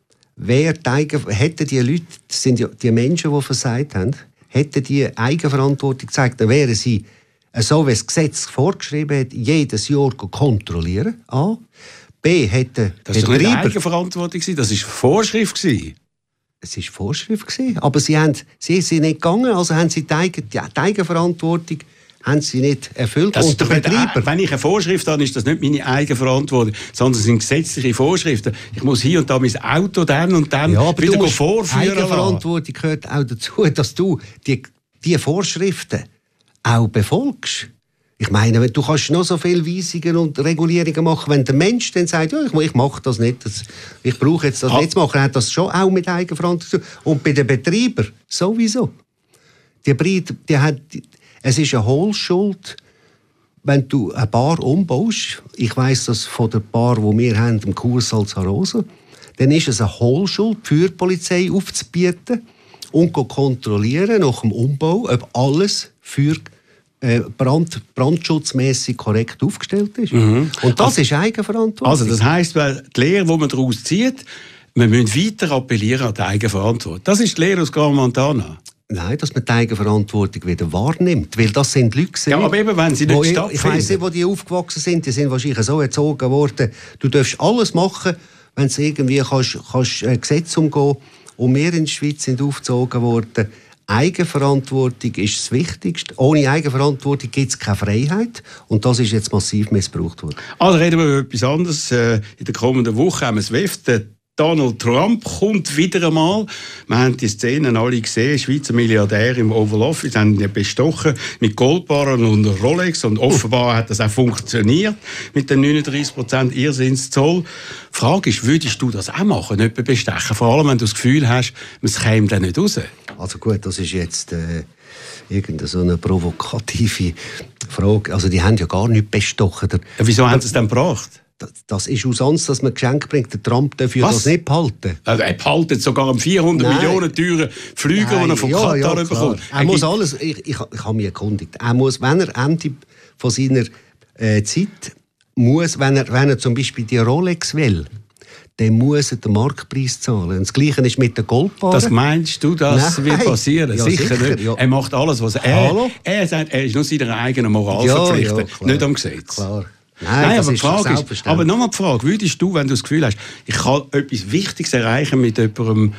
hätten die Leute, das sind ja die Menschen, die versagt haben, hätten die Eigenverantwortung gezeigt, dann wären sie, so wie das Gesetz vorgeschrieben hat, jedes Jahr kontrollieren. A. B. Hätten das war nicht Eigenverantwortung, das war Vorschrift. Es war Vorschrift, aber sie sind nicht gegangen, also haben sie die Eigenverantwortung haben sie nicht erfüllt. Das und der Betreiber... Wenn ich eine Vorschrift habe, ist das nicht meine Eigenverantwortung, sondern es sind gesetzliche Vorschriften. Ich muss hier und da mein Auto dann und dann wieder vorführen. Eigenverantwortung gehört auch dazu, dass du die Vorschriften auch befolgst. Ich meine, du kannst noch so viele Weisungen und Regulierungen machen, wenn der Mensch dann sagt, ja, ich mache das nicht, ich brauche jetzt das nicht zu machen, hat das schon auch mit Eigenverantwortung. Und bei den Betreibern sowieso. Es ist eine Hohlschuld wenn du eine Bar umbaust, ich weiss das von der Bar, die wir haben, im Kursaal Arosa, dann ist es eine Hohlschuld für die Polizei aufzubieten und kontrollieren nach dem Umbau, ob alles für brandschutzmässig korrekt aufgestellt ist. Und das ist Eigenverantwortung. Also das heisst, weil die Lehre, die man daraus zieht, wir müssen weiter appellieren an die Eigenverantwortung. Das ist die Lehre aus Crans-Montana. Nein, dass man die Eigenverantwortung wieder wahrnimmt. Weil das sind Leute gewesen, ja, aber eben, wenn sie nicht stattfinden. Ich weiss nicht, wo die aufgewachsen sind. Die sind wahrscheinlich so erzogen worden. Du darfst alles machen, wenn du irgendwie kannst Gesetze umgehen. Und wir in der Schweiz sind aufgezogen worden. Eigenverantwortung ist das Wichtigste. Ohne Eigenverantwortung gibt es keine Freiheit. Und das ist jetzt massiv missbraucht worden. Also reden wir über etwas anderes. In der kommenden Woche haben wir das WEF. Donald Trump kommt wieder einmal. Wir haben die Szenen alle gesehen. Schweizer Milliardär im Oval Office haben ihn bestochen mit Goldbarren und Rolex. Und offenbar hat das auch funktioniert mit den 39% Irrsinnszoll. Die Frage ist, würdest du das auch machen, jemanden bestechen? Vor allem, wenn du das Gefühl hast, es käme dann nicht raus. Also gut, das ist jetzt irgendeine so eine provokative Frage. Also die haben ja gar nicht bestochen. Wieso haben sie es dann gebracht? Das ist aus Angst, dass man Geschenke bringt. Der Trump darf ja das nicht behalten. Also er behaltet sogar einen 400 Millionen teuren Flüger, den er von Katar bekommt. Er muss alles, ich habe mich erkundigt, er muss, wenn er Ende von seiner Zeit muss, wenn er zum Beispiel die Rolex will, dann muss er den Marktpreis zahlen. Und das Gleiche ist mit den Goldbarren. Das meinst du, das wird passieren? Ja, sicher nicht. Ja. Er macht alles, was er sagt, er ist nur seiner eigenen Moral verpflichtet, nicht am Gesetz. Klar. Nein, aber die Frage ist, aber nochmal die Frage, würdest du, wenn du das Gefühl hast, ich kann etwas Wichtiges erreichen, mit jemandem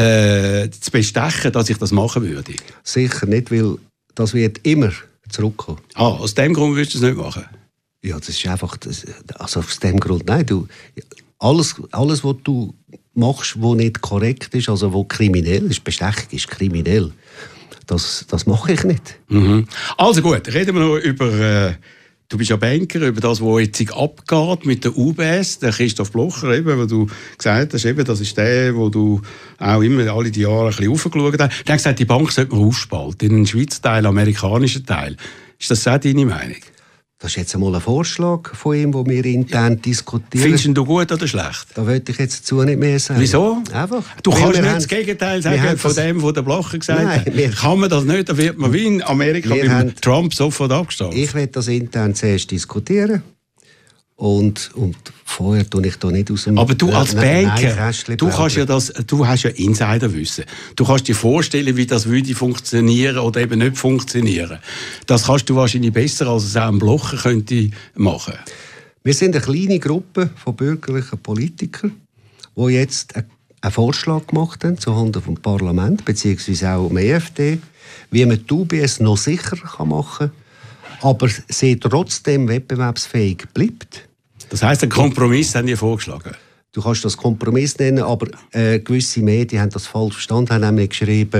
zu bestechen, dass ich das machen würde? Sicher nicht, weil das wird immer zurückkommen. Aus dem Grund würdest du es nicht machen? Ja, das ist einfach, also aus dem Grund, nein, alles, was du machst, was nicht korrekt ist, also was kriminell ist, Bestechung ist kriminell, das mache ich nicht. Mhm. Also gut, reden wir noch über... Du bist ja Banker, über das, was jetzt abgeht mit der UBS, der Christoph Blocher, eben, wo du gesagt hast, eben, das ist der, wo du auch immer alle die Jahre ein bisschen raufgeschaut hast. Der hat gesagt, die Bank sollte man aufspalten, in einen Schweizer Teil, einen amerikanischen Teil. Ist das auch deine Meinung? Das ist jetzt einmal ein Vorschlag von ihm, den wir intern diskutieren. Findest du gut oder schlecht? Da wollte ich jetzt dazu nicht mehr sagen. Wieso? Einfach. Du kannst nicht das Gegenteil sagen von dem, was der Blocher gesagt hat. Kann man das nicht, dann wird man wie in Amerika mit Trump sofort abgestraft. Ich werde das intern zuerst diskutieren. Und vorher tue ich da nicht aus dem... Aber du als Banker, du hast ja Insiderwissen. Du kannst dir vorstellen, wie das würde funktionieren oder eben nicht funktionieren. Das kannst du wahrscheinlich besser, als es auch ein Blocher könnte machen. Wir sind eine kleine Gruppe von bürgerlichen Politikern, die jetzt einen Vorschlag gemacht haben zuhanden vom Parlament, beziehungsweise auch dem EFD, wie man die UBS noch sicherer machen kann, aber sie trotzdem wettbewerbsfähig bleibt. Das heisst, einen Kompromiss haben die vorgeschlagen? Du kannst das Kompromiss nennen, aber gewisse Medien haben das falsch verstanden, haben nämlich geschrieben,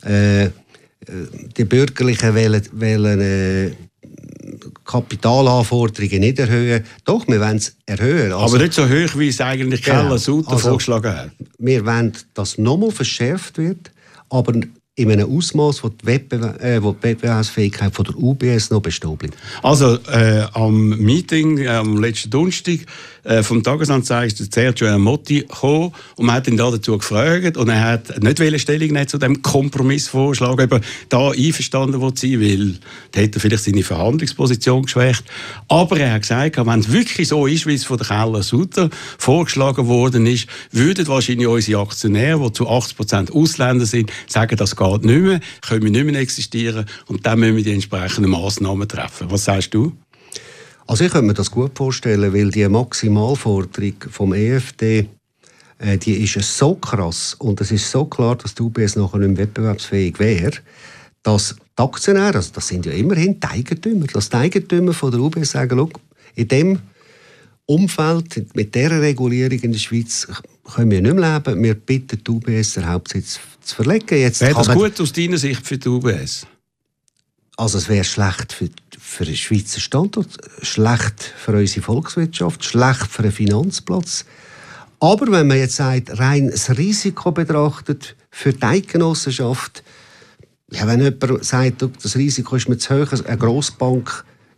die Bürgerlichen wollen Kapitalanforderungen nicht erhöhen. Doch, wir wollen es erhöhen. Also, aber nicht so hoch, wie es eigentlich Keller-Sutter vorgeschlagen hat. Wir wollen, dass nochmal verschärft wird, aber in einem Ausmaß, wo die Wettbewerbsfähigkeit von der UBS noch bestehen bleibt. Also am Meeting am letzten Donnerstag vom Tagesanzeiger ist der Sergio Motti gekommen und man hat ihn dazu gefragt und er hat nicht Stellung nehmen zu dem Kompromissvorschlag, ob er da einverstanden sein will. Da hätte er vielleicht seine Verhandlungsposition geschwächt. Aber er hat gesagt, wenn es wirklich so ist, wie es von der Keller-Sutter vorgeschlagen worden ist, würden wahrscheinlich unsere Aktionäre, die zu 80% Ausländer sind, sagen, das geht nicht mehr, können wir nicht mehr existieren und dann müssen wir die entsprechenden Massnahmen treffen. Was sagst du? Also ich könnte mir das gut vorstellen, weil die Maximalforderung vom EFD, die ist so krass und es ist so klar, dass die UBS nachher nicht mehr wettbewerbsfähig wäre, dass die Aktionäre, also das sind ja immerhin die Eigentümer, dass die Eigentümer von der UBS sagen, schau, in dem Umfeld, mit dieser Regulierung in der Schweiz können wir nicht mehr leben, wir bitten die UBS, den Hauptsitz zu verlegen. Wäre das gut aus deiner Sicht für die UBS? Also es wäre schlecht für den Schweizer Standort, schlecht für unsere Volkswirtschaft, schlecht für den Finanzplatz. Aber wenn man jetzt sagt, rein das Risiko betrachtet für die Eidgenossenschaft, ja, wenn jemand sagt, das Risiko ist mir zu hoch, eine Grossbank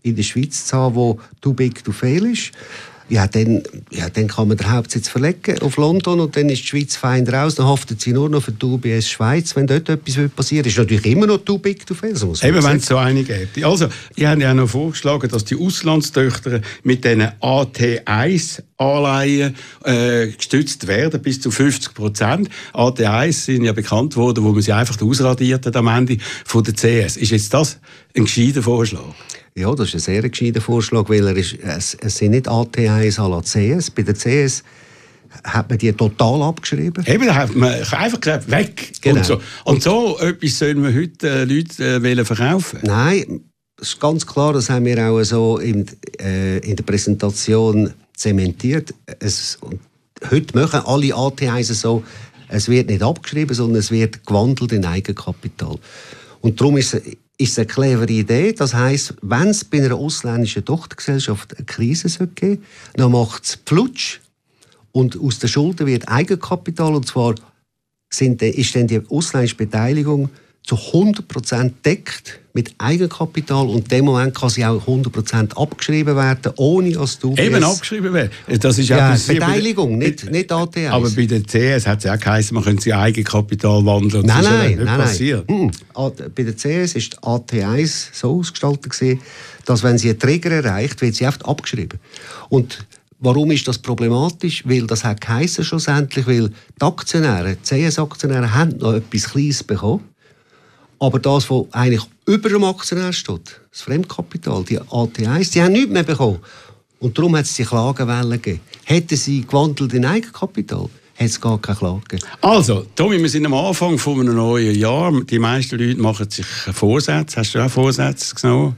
in der Schweiz zu haben, wo too big to fail ist. Ja, dann kann man den Hauptsitz verlegen auf London und dann ist die Schweiz fein raus. Dann haftet sie nur noch für die UBS Schweiz, wenn dort etwas passiert. Ist natürlich immer noch too big to fail. Eben, wenn es so eine gibt. Also, ihr habt ja auch noch vorgeschlagen, dass die Auslandstöchter mit diesen AT1-Anleihen gestützt werden, bis zu 50%. AT1 sind ja bekannt worden, wo man sie einfach ausradiert hat am Ende von der CS. Ist jetzt das ein gescheiter Vorschlag? Ja, das ist ein sehr gescheiter Vorschlag, weil es sind nicht AT1 à la CS. Bei der CS hat man die total abgeschrieben. Eben, da hat man einfach gesagt, weg. Genau. Und so etwas sollen wir heute Leuten verkaufen? Nein, das ist ganz klar, das haben wir auch so in der Präsentation zementiert. Heute machen alle AT1 so, es wird nicht abgeschrieben, sondern es wird gewandelt in Eigenkapital. Und darum ist es eine clevere Idee. Das heisst, wenn es bei einer ausländischen Tochtergesellschaft eine Krise geben, dann macht es Flutsch und aus den Schulden wird Eigenkapital, und zwar ist dann die ausländische Beteiligung zu 100% deckt mit Eigenkapital, und in dem Moment kann sie auch 100% abgeschrieben werden, ohne dass du eben abgeschrieben werden. Das ist ja Beteiligung, nicht AT1. Aber bei der CS hat es ja geheißen, man könnte sie Eigenkapital wandeln. Nein. Passiert. Bei der CS ist die AT1 so ausgestaltet gewesen, dass wenn sie einen Trigger erreicht, wird sie einfach abgeschrieben. Und warum ist das problematisch? Weil das hat geheißen schlussendlich, weil die Aktionäre, die CS-Aktionäre, haben noch etwas Kleines bekommen. Aber das, was eigentlich über dem Aktionär steht, das Fremdkapital, die AT1, die haben nichts mehr bekommen. Und darum hat es die Klagewelle gegeben. Hätten sie gewandelt in Eigenkapital, hätte es gar keine Klage gegeben. Also, Tommy, wir sind am Anfang von einem neuen Jahr. Die meisten Leute machen sich Vorsätze. Hast du auch Vorsätze genommen?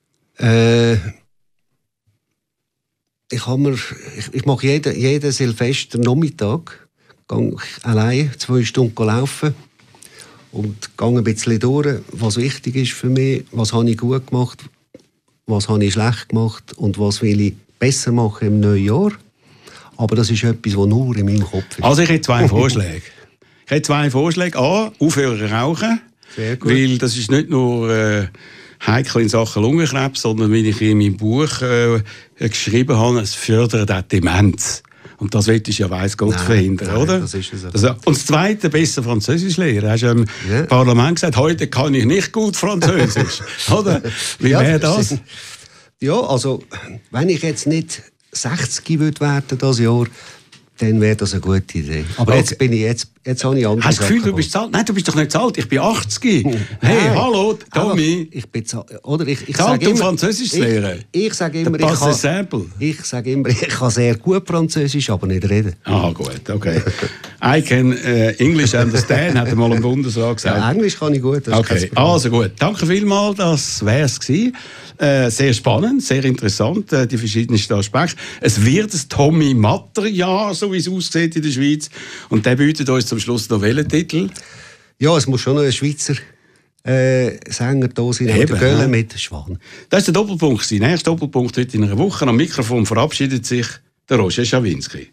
Ich mache jeden Silvester Nachmittag, gehe ich allein 2 Stunden laufen. Und gehe ein bisschen durch, was wichtig ist für mich, was habe ich gut gemacht, was habe ich schlecht gemacht und was will ich besser machen im neuen Jahr. Aber das ist etwas, was nur in meinem Kopf ist. Also ich hätte 2 Vorschläge. A, aufhören rauchen. Sehr gut. Weil das ist nicht nur heikel in Sachen Lungenkrebs, sondern wie ich in meinem Buch geschrieben habe, es fördert auch Demenz. Und das will ich ja weiss Gott verhindern, oder? Das ist es. Also, und das Zweite, besser Französisch lernen. Hast du im Parlament gesagt, heute kann ich nicht gut Französisch. Oder? Wie wäre das? Ja, also, wenn ich jetzt nicht 60 werden das Jahr, dann wäre das eine gute Idee. Aber okay. jetzt habe ich andere. Hast du das Gefühl, du bist zu alt? Nein, du bist doch nicht zu alt. Ich bin 80. Hey, hallo, Tommy. Ich bin zu alt. Oder ich sage immer, Französisch zu lernen. Ich sage immer, ich kann sehr gut Französisch, aber nicht reden. Ah, gut, okay. I can English understand, hat mal ein Bundesrat gesagt. Ja, Englisch kann ich gut. Okay, also gut. Danke vielmals, das wäre es gewesen. Sehr spannend, sehr interessant, die verschiedensten Aspekte. Es wird ein Tommy Matter-Jahr, so wie es aussieht in der Schweiz. Und der bietet uns zum Schluss noch welchen Titel? Ja, es muss schon noch ein Schweizer Sänger da sein, der Gölle mit Schwan. Das ist der Doppelpunkt. Der nächste Doppelpunkt heute in einer Woche. Am Mikrofon verabschiedet sich der Roger Schawinski.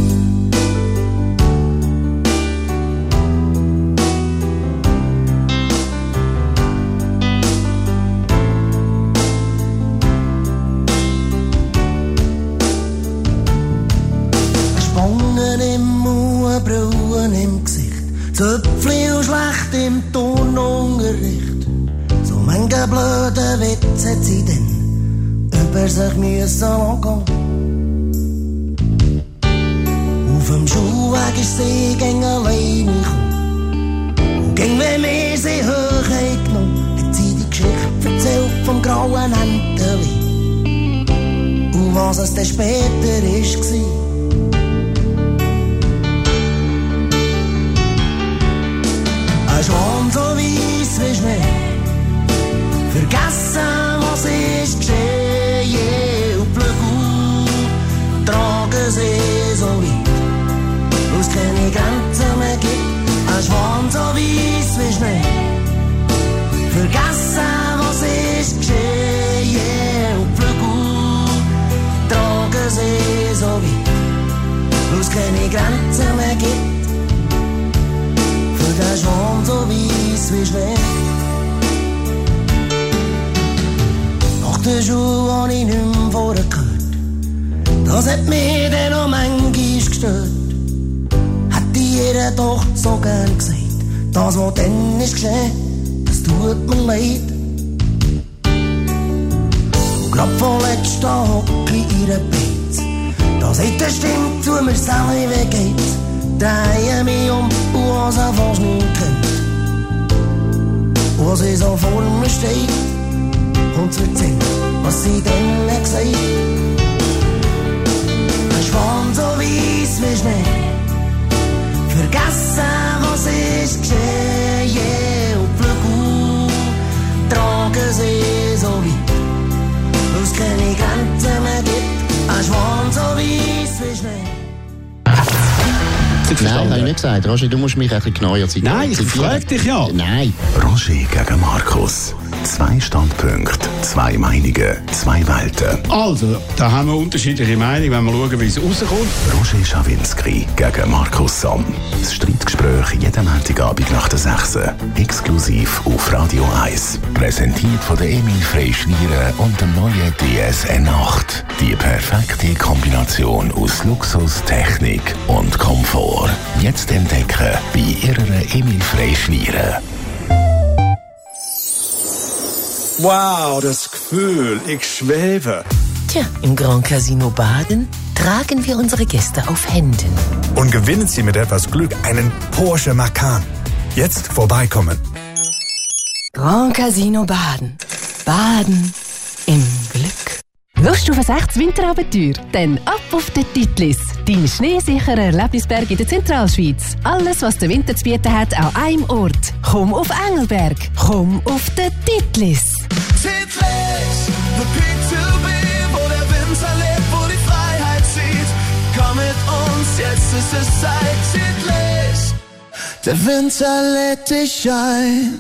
Zöpfli und schlecht im Turnunterricht. So manche blöde Witze hat sie denn über sich müssen lassen. Auf dem Schulweg ist sie gegen alleine gekommen. Und gegen wenn wir sie hoch haben genommen, hat sie die Geschichte erzählt vom grauen Enteli. Und was es dann später war. Ein Schwan so weiss wie Schnee, vergessen, was ist geschehen. Und Blöcke tragen sie so weit, wo es keine Grenzen mehr gibt. Ein Schwan so weiss wie Schnee, vergessen, was ist geschehen. Und Blöcke tragen sie so weit. Das hat mich dann auch manchmal gestört. Hätte jeder doch so gern gesagt. Das, was dann ist geschehen, das tut mir leid. Und grad vorletzt hocke ich in ihr Bett. Da sagt er, stimmt, tu mir selber wie geht's. Drehe mich um und was er fast nicht kennt. Und was sie so vor mir steht und erzählt, was sie dann hat gesagt. Ein Schwan so weiss wie Schnee, vergessen, was ist geschehen. Yeah, und Flügel tragen sie so weit, weil es keine Grenzen mehr gibt. Ein Schwan so weiss wie Schnee. Nein, habe ich nicht gesagt. Roger, du musst mich ein bisschen genauer zitieren. Nein, ich frage dich ja. Nein. Roger gegen Markus. 2 Standpunkte, 2 Meinungen, 2 Welten. Also, da haben wir unterschiedliche Meinungen, wenn wir schauen, wie es rauskommt. Roger Schawinski gegen Markus Somm. Das Streitgespräch jeden Montagabend nach der 6. Exklusiv auf Radio 1. Präsentiert von der Emil Frey Schlieren und dem neuen DSN 8. Die perfekte Kombination aus Luxus, Technik und Komfort. Jetzt entdecken bei Ihrer Emil Frey Schlieren. Wow, das Gefühl, ich schwebe. Tja, im Grand Casino Baden tragen wir unsere Gäste auf Händen. Und gewinnen Sie mit etwas Glück einen Porsche Macan. Jetzt vorbeikommen. Grand Casino Baden. Baden im Glück. Lust auf ein echtes Winterabenteuer? Dann ab auf den Titlis. Dein schneesicherer Erlebnisberg in der Zentralschweiz. Alles, was der Winter zu bieten hat, an einem Ort. Komm auf Engelberg. Komm auf den Titlis. Titlis, the P2B, wo der Winter lebt, wo die Freiheit zieht. Komm mit uns, jetzt ist es Zeit. Titlis, der Winter lädt dich ein.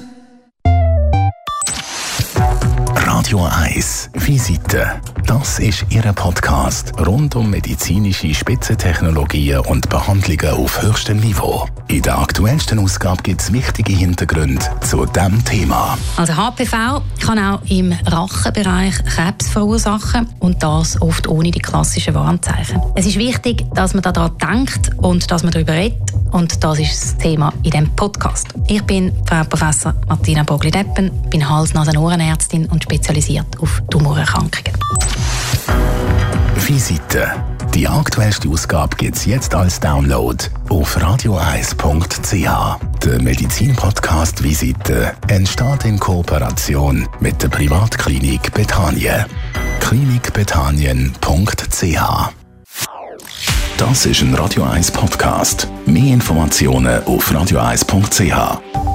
Radio 1 Visite. Das ist Ihr Podcast rund um medizinische Spitzentechnologien und Behandlungen auf höchstem Niveau. In der aktuellsten Ausgabe gibt es wichtige Hintergründe zu diesem Thema. Also HPV kann auch im Rachenbereich Krebs verursachen und das oft ohne die klassischen Warnzeichen. Es ist wichtig, dass man daran denkt und dass man darüber redet. Und das ist das Thema in diesem Podcast. Ich bin Frau Professor Martina Bogli-Deppen, bin Hals-Nasen-Ohrenärztin und spezialisiert auf Tumorerkrankungen. Visite. Die aktuellste Ausgabe gibt es jetzt als Download auf radio1.ch. Der Medizin-Podcast Visite entsteht in Kooperation mit der Privatklinik Bethanien. klinikbethanien.ch. Das ist ein Radio 1 Podcast. Mehr Informationen auf radio1.ch.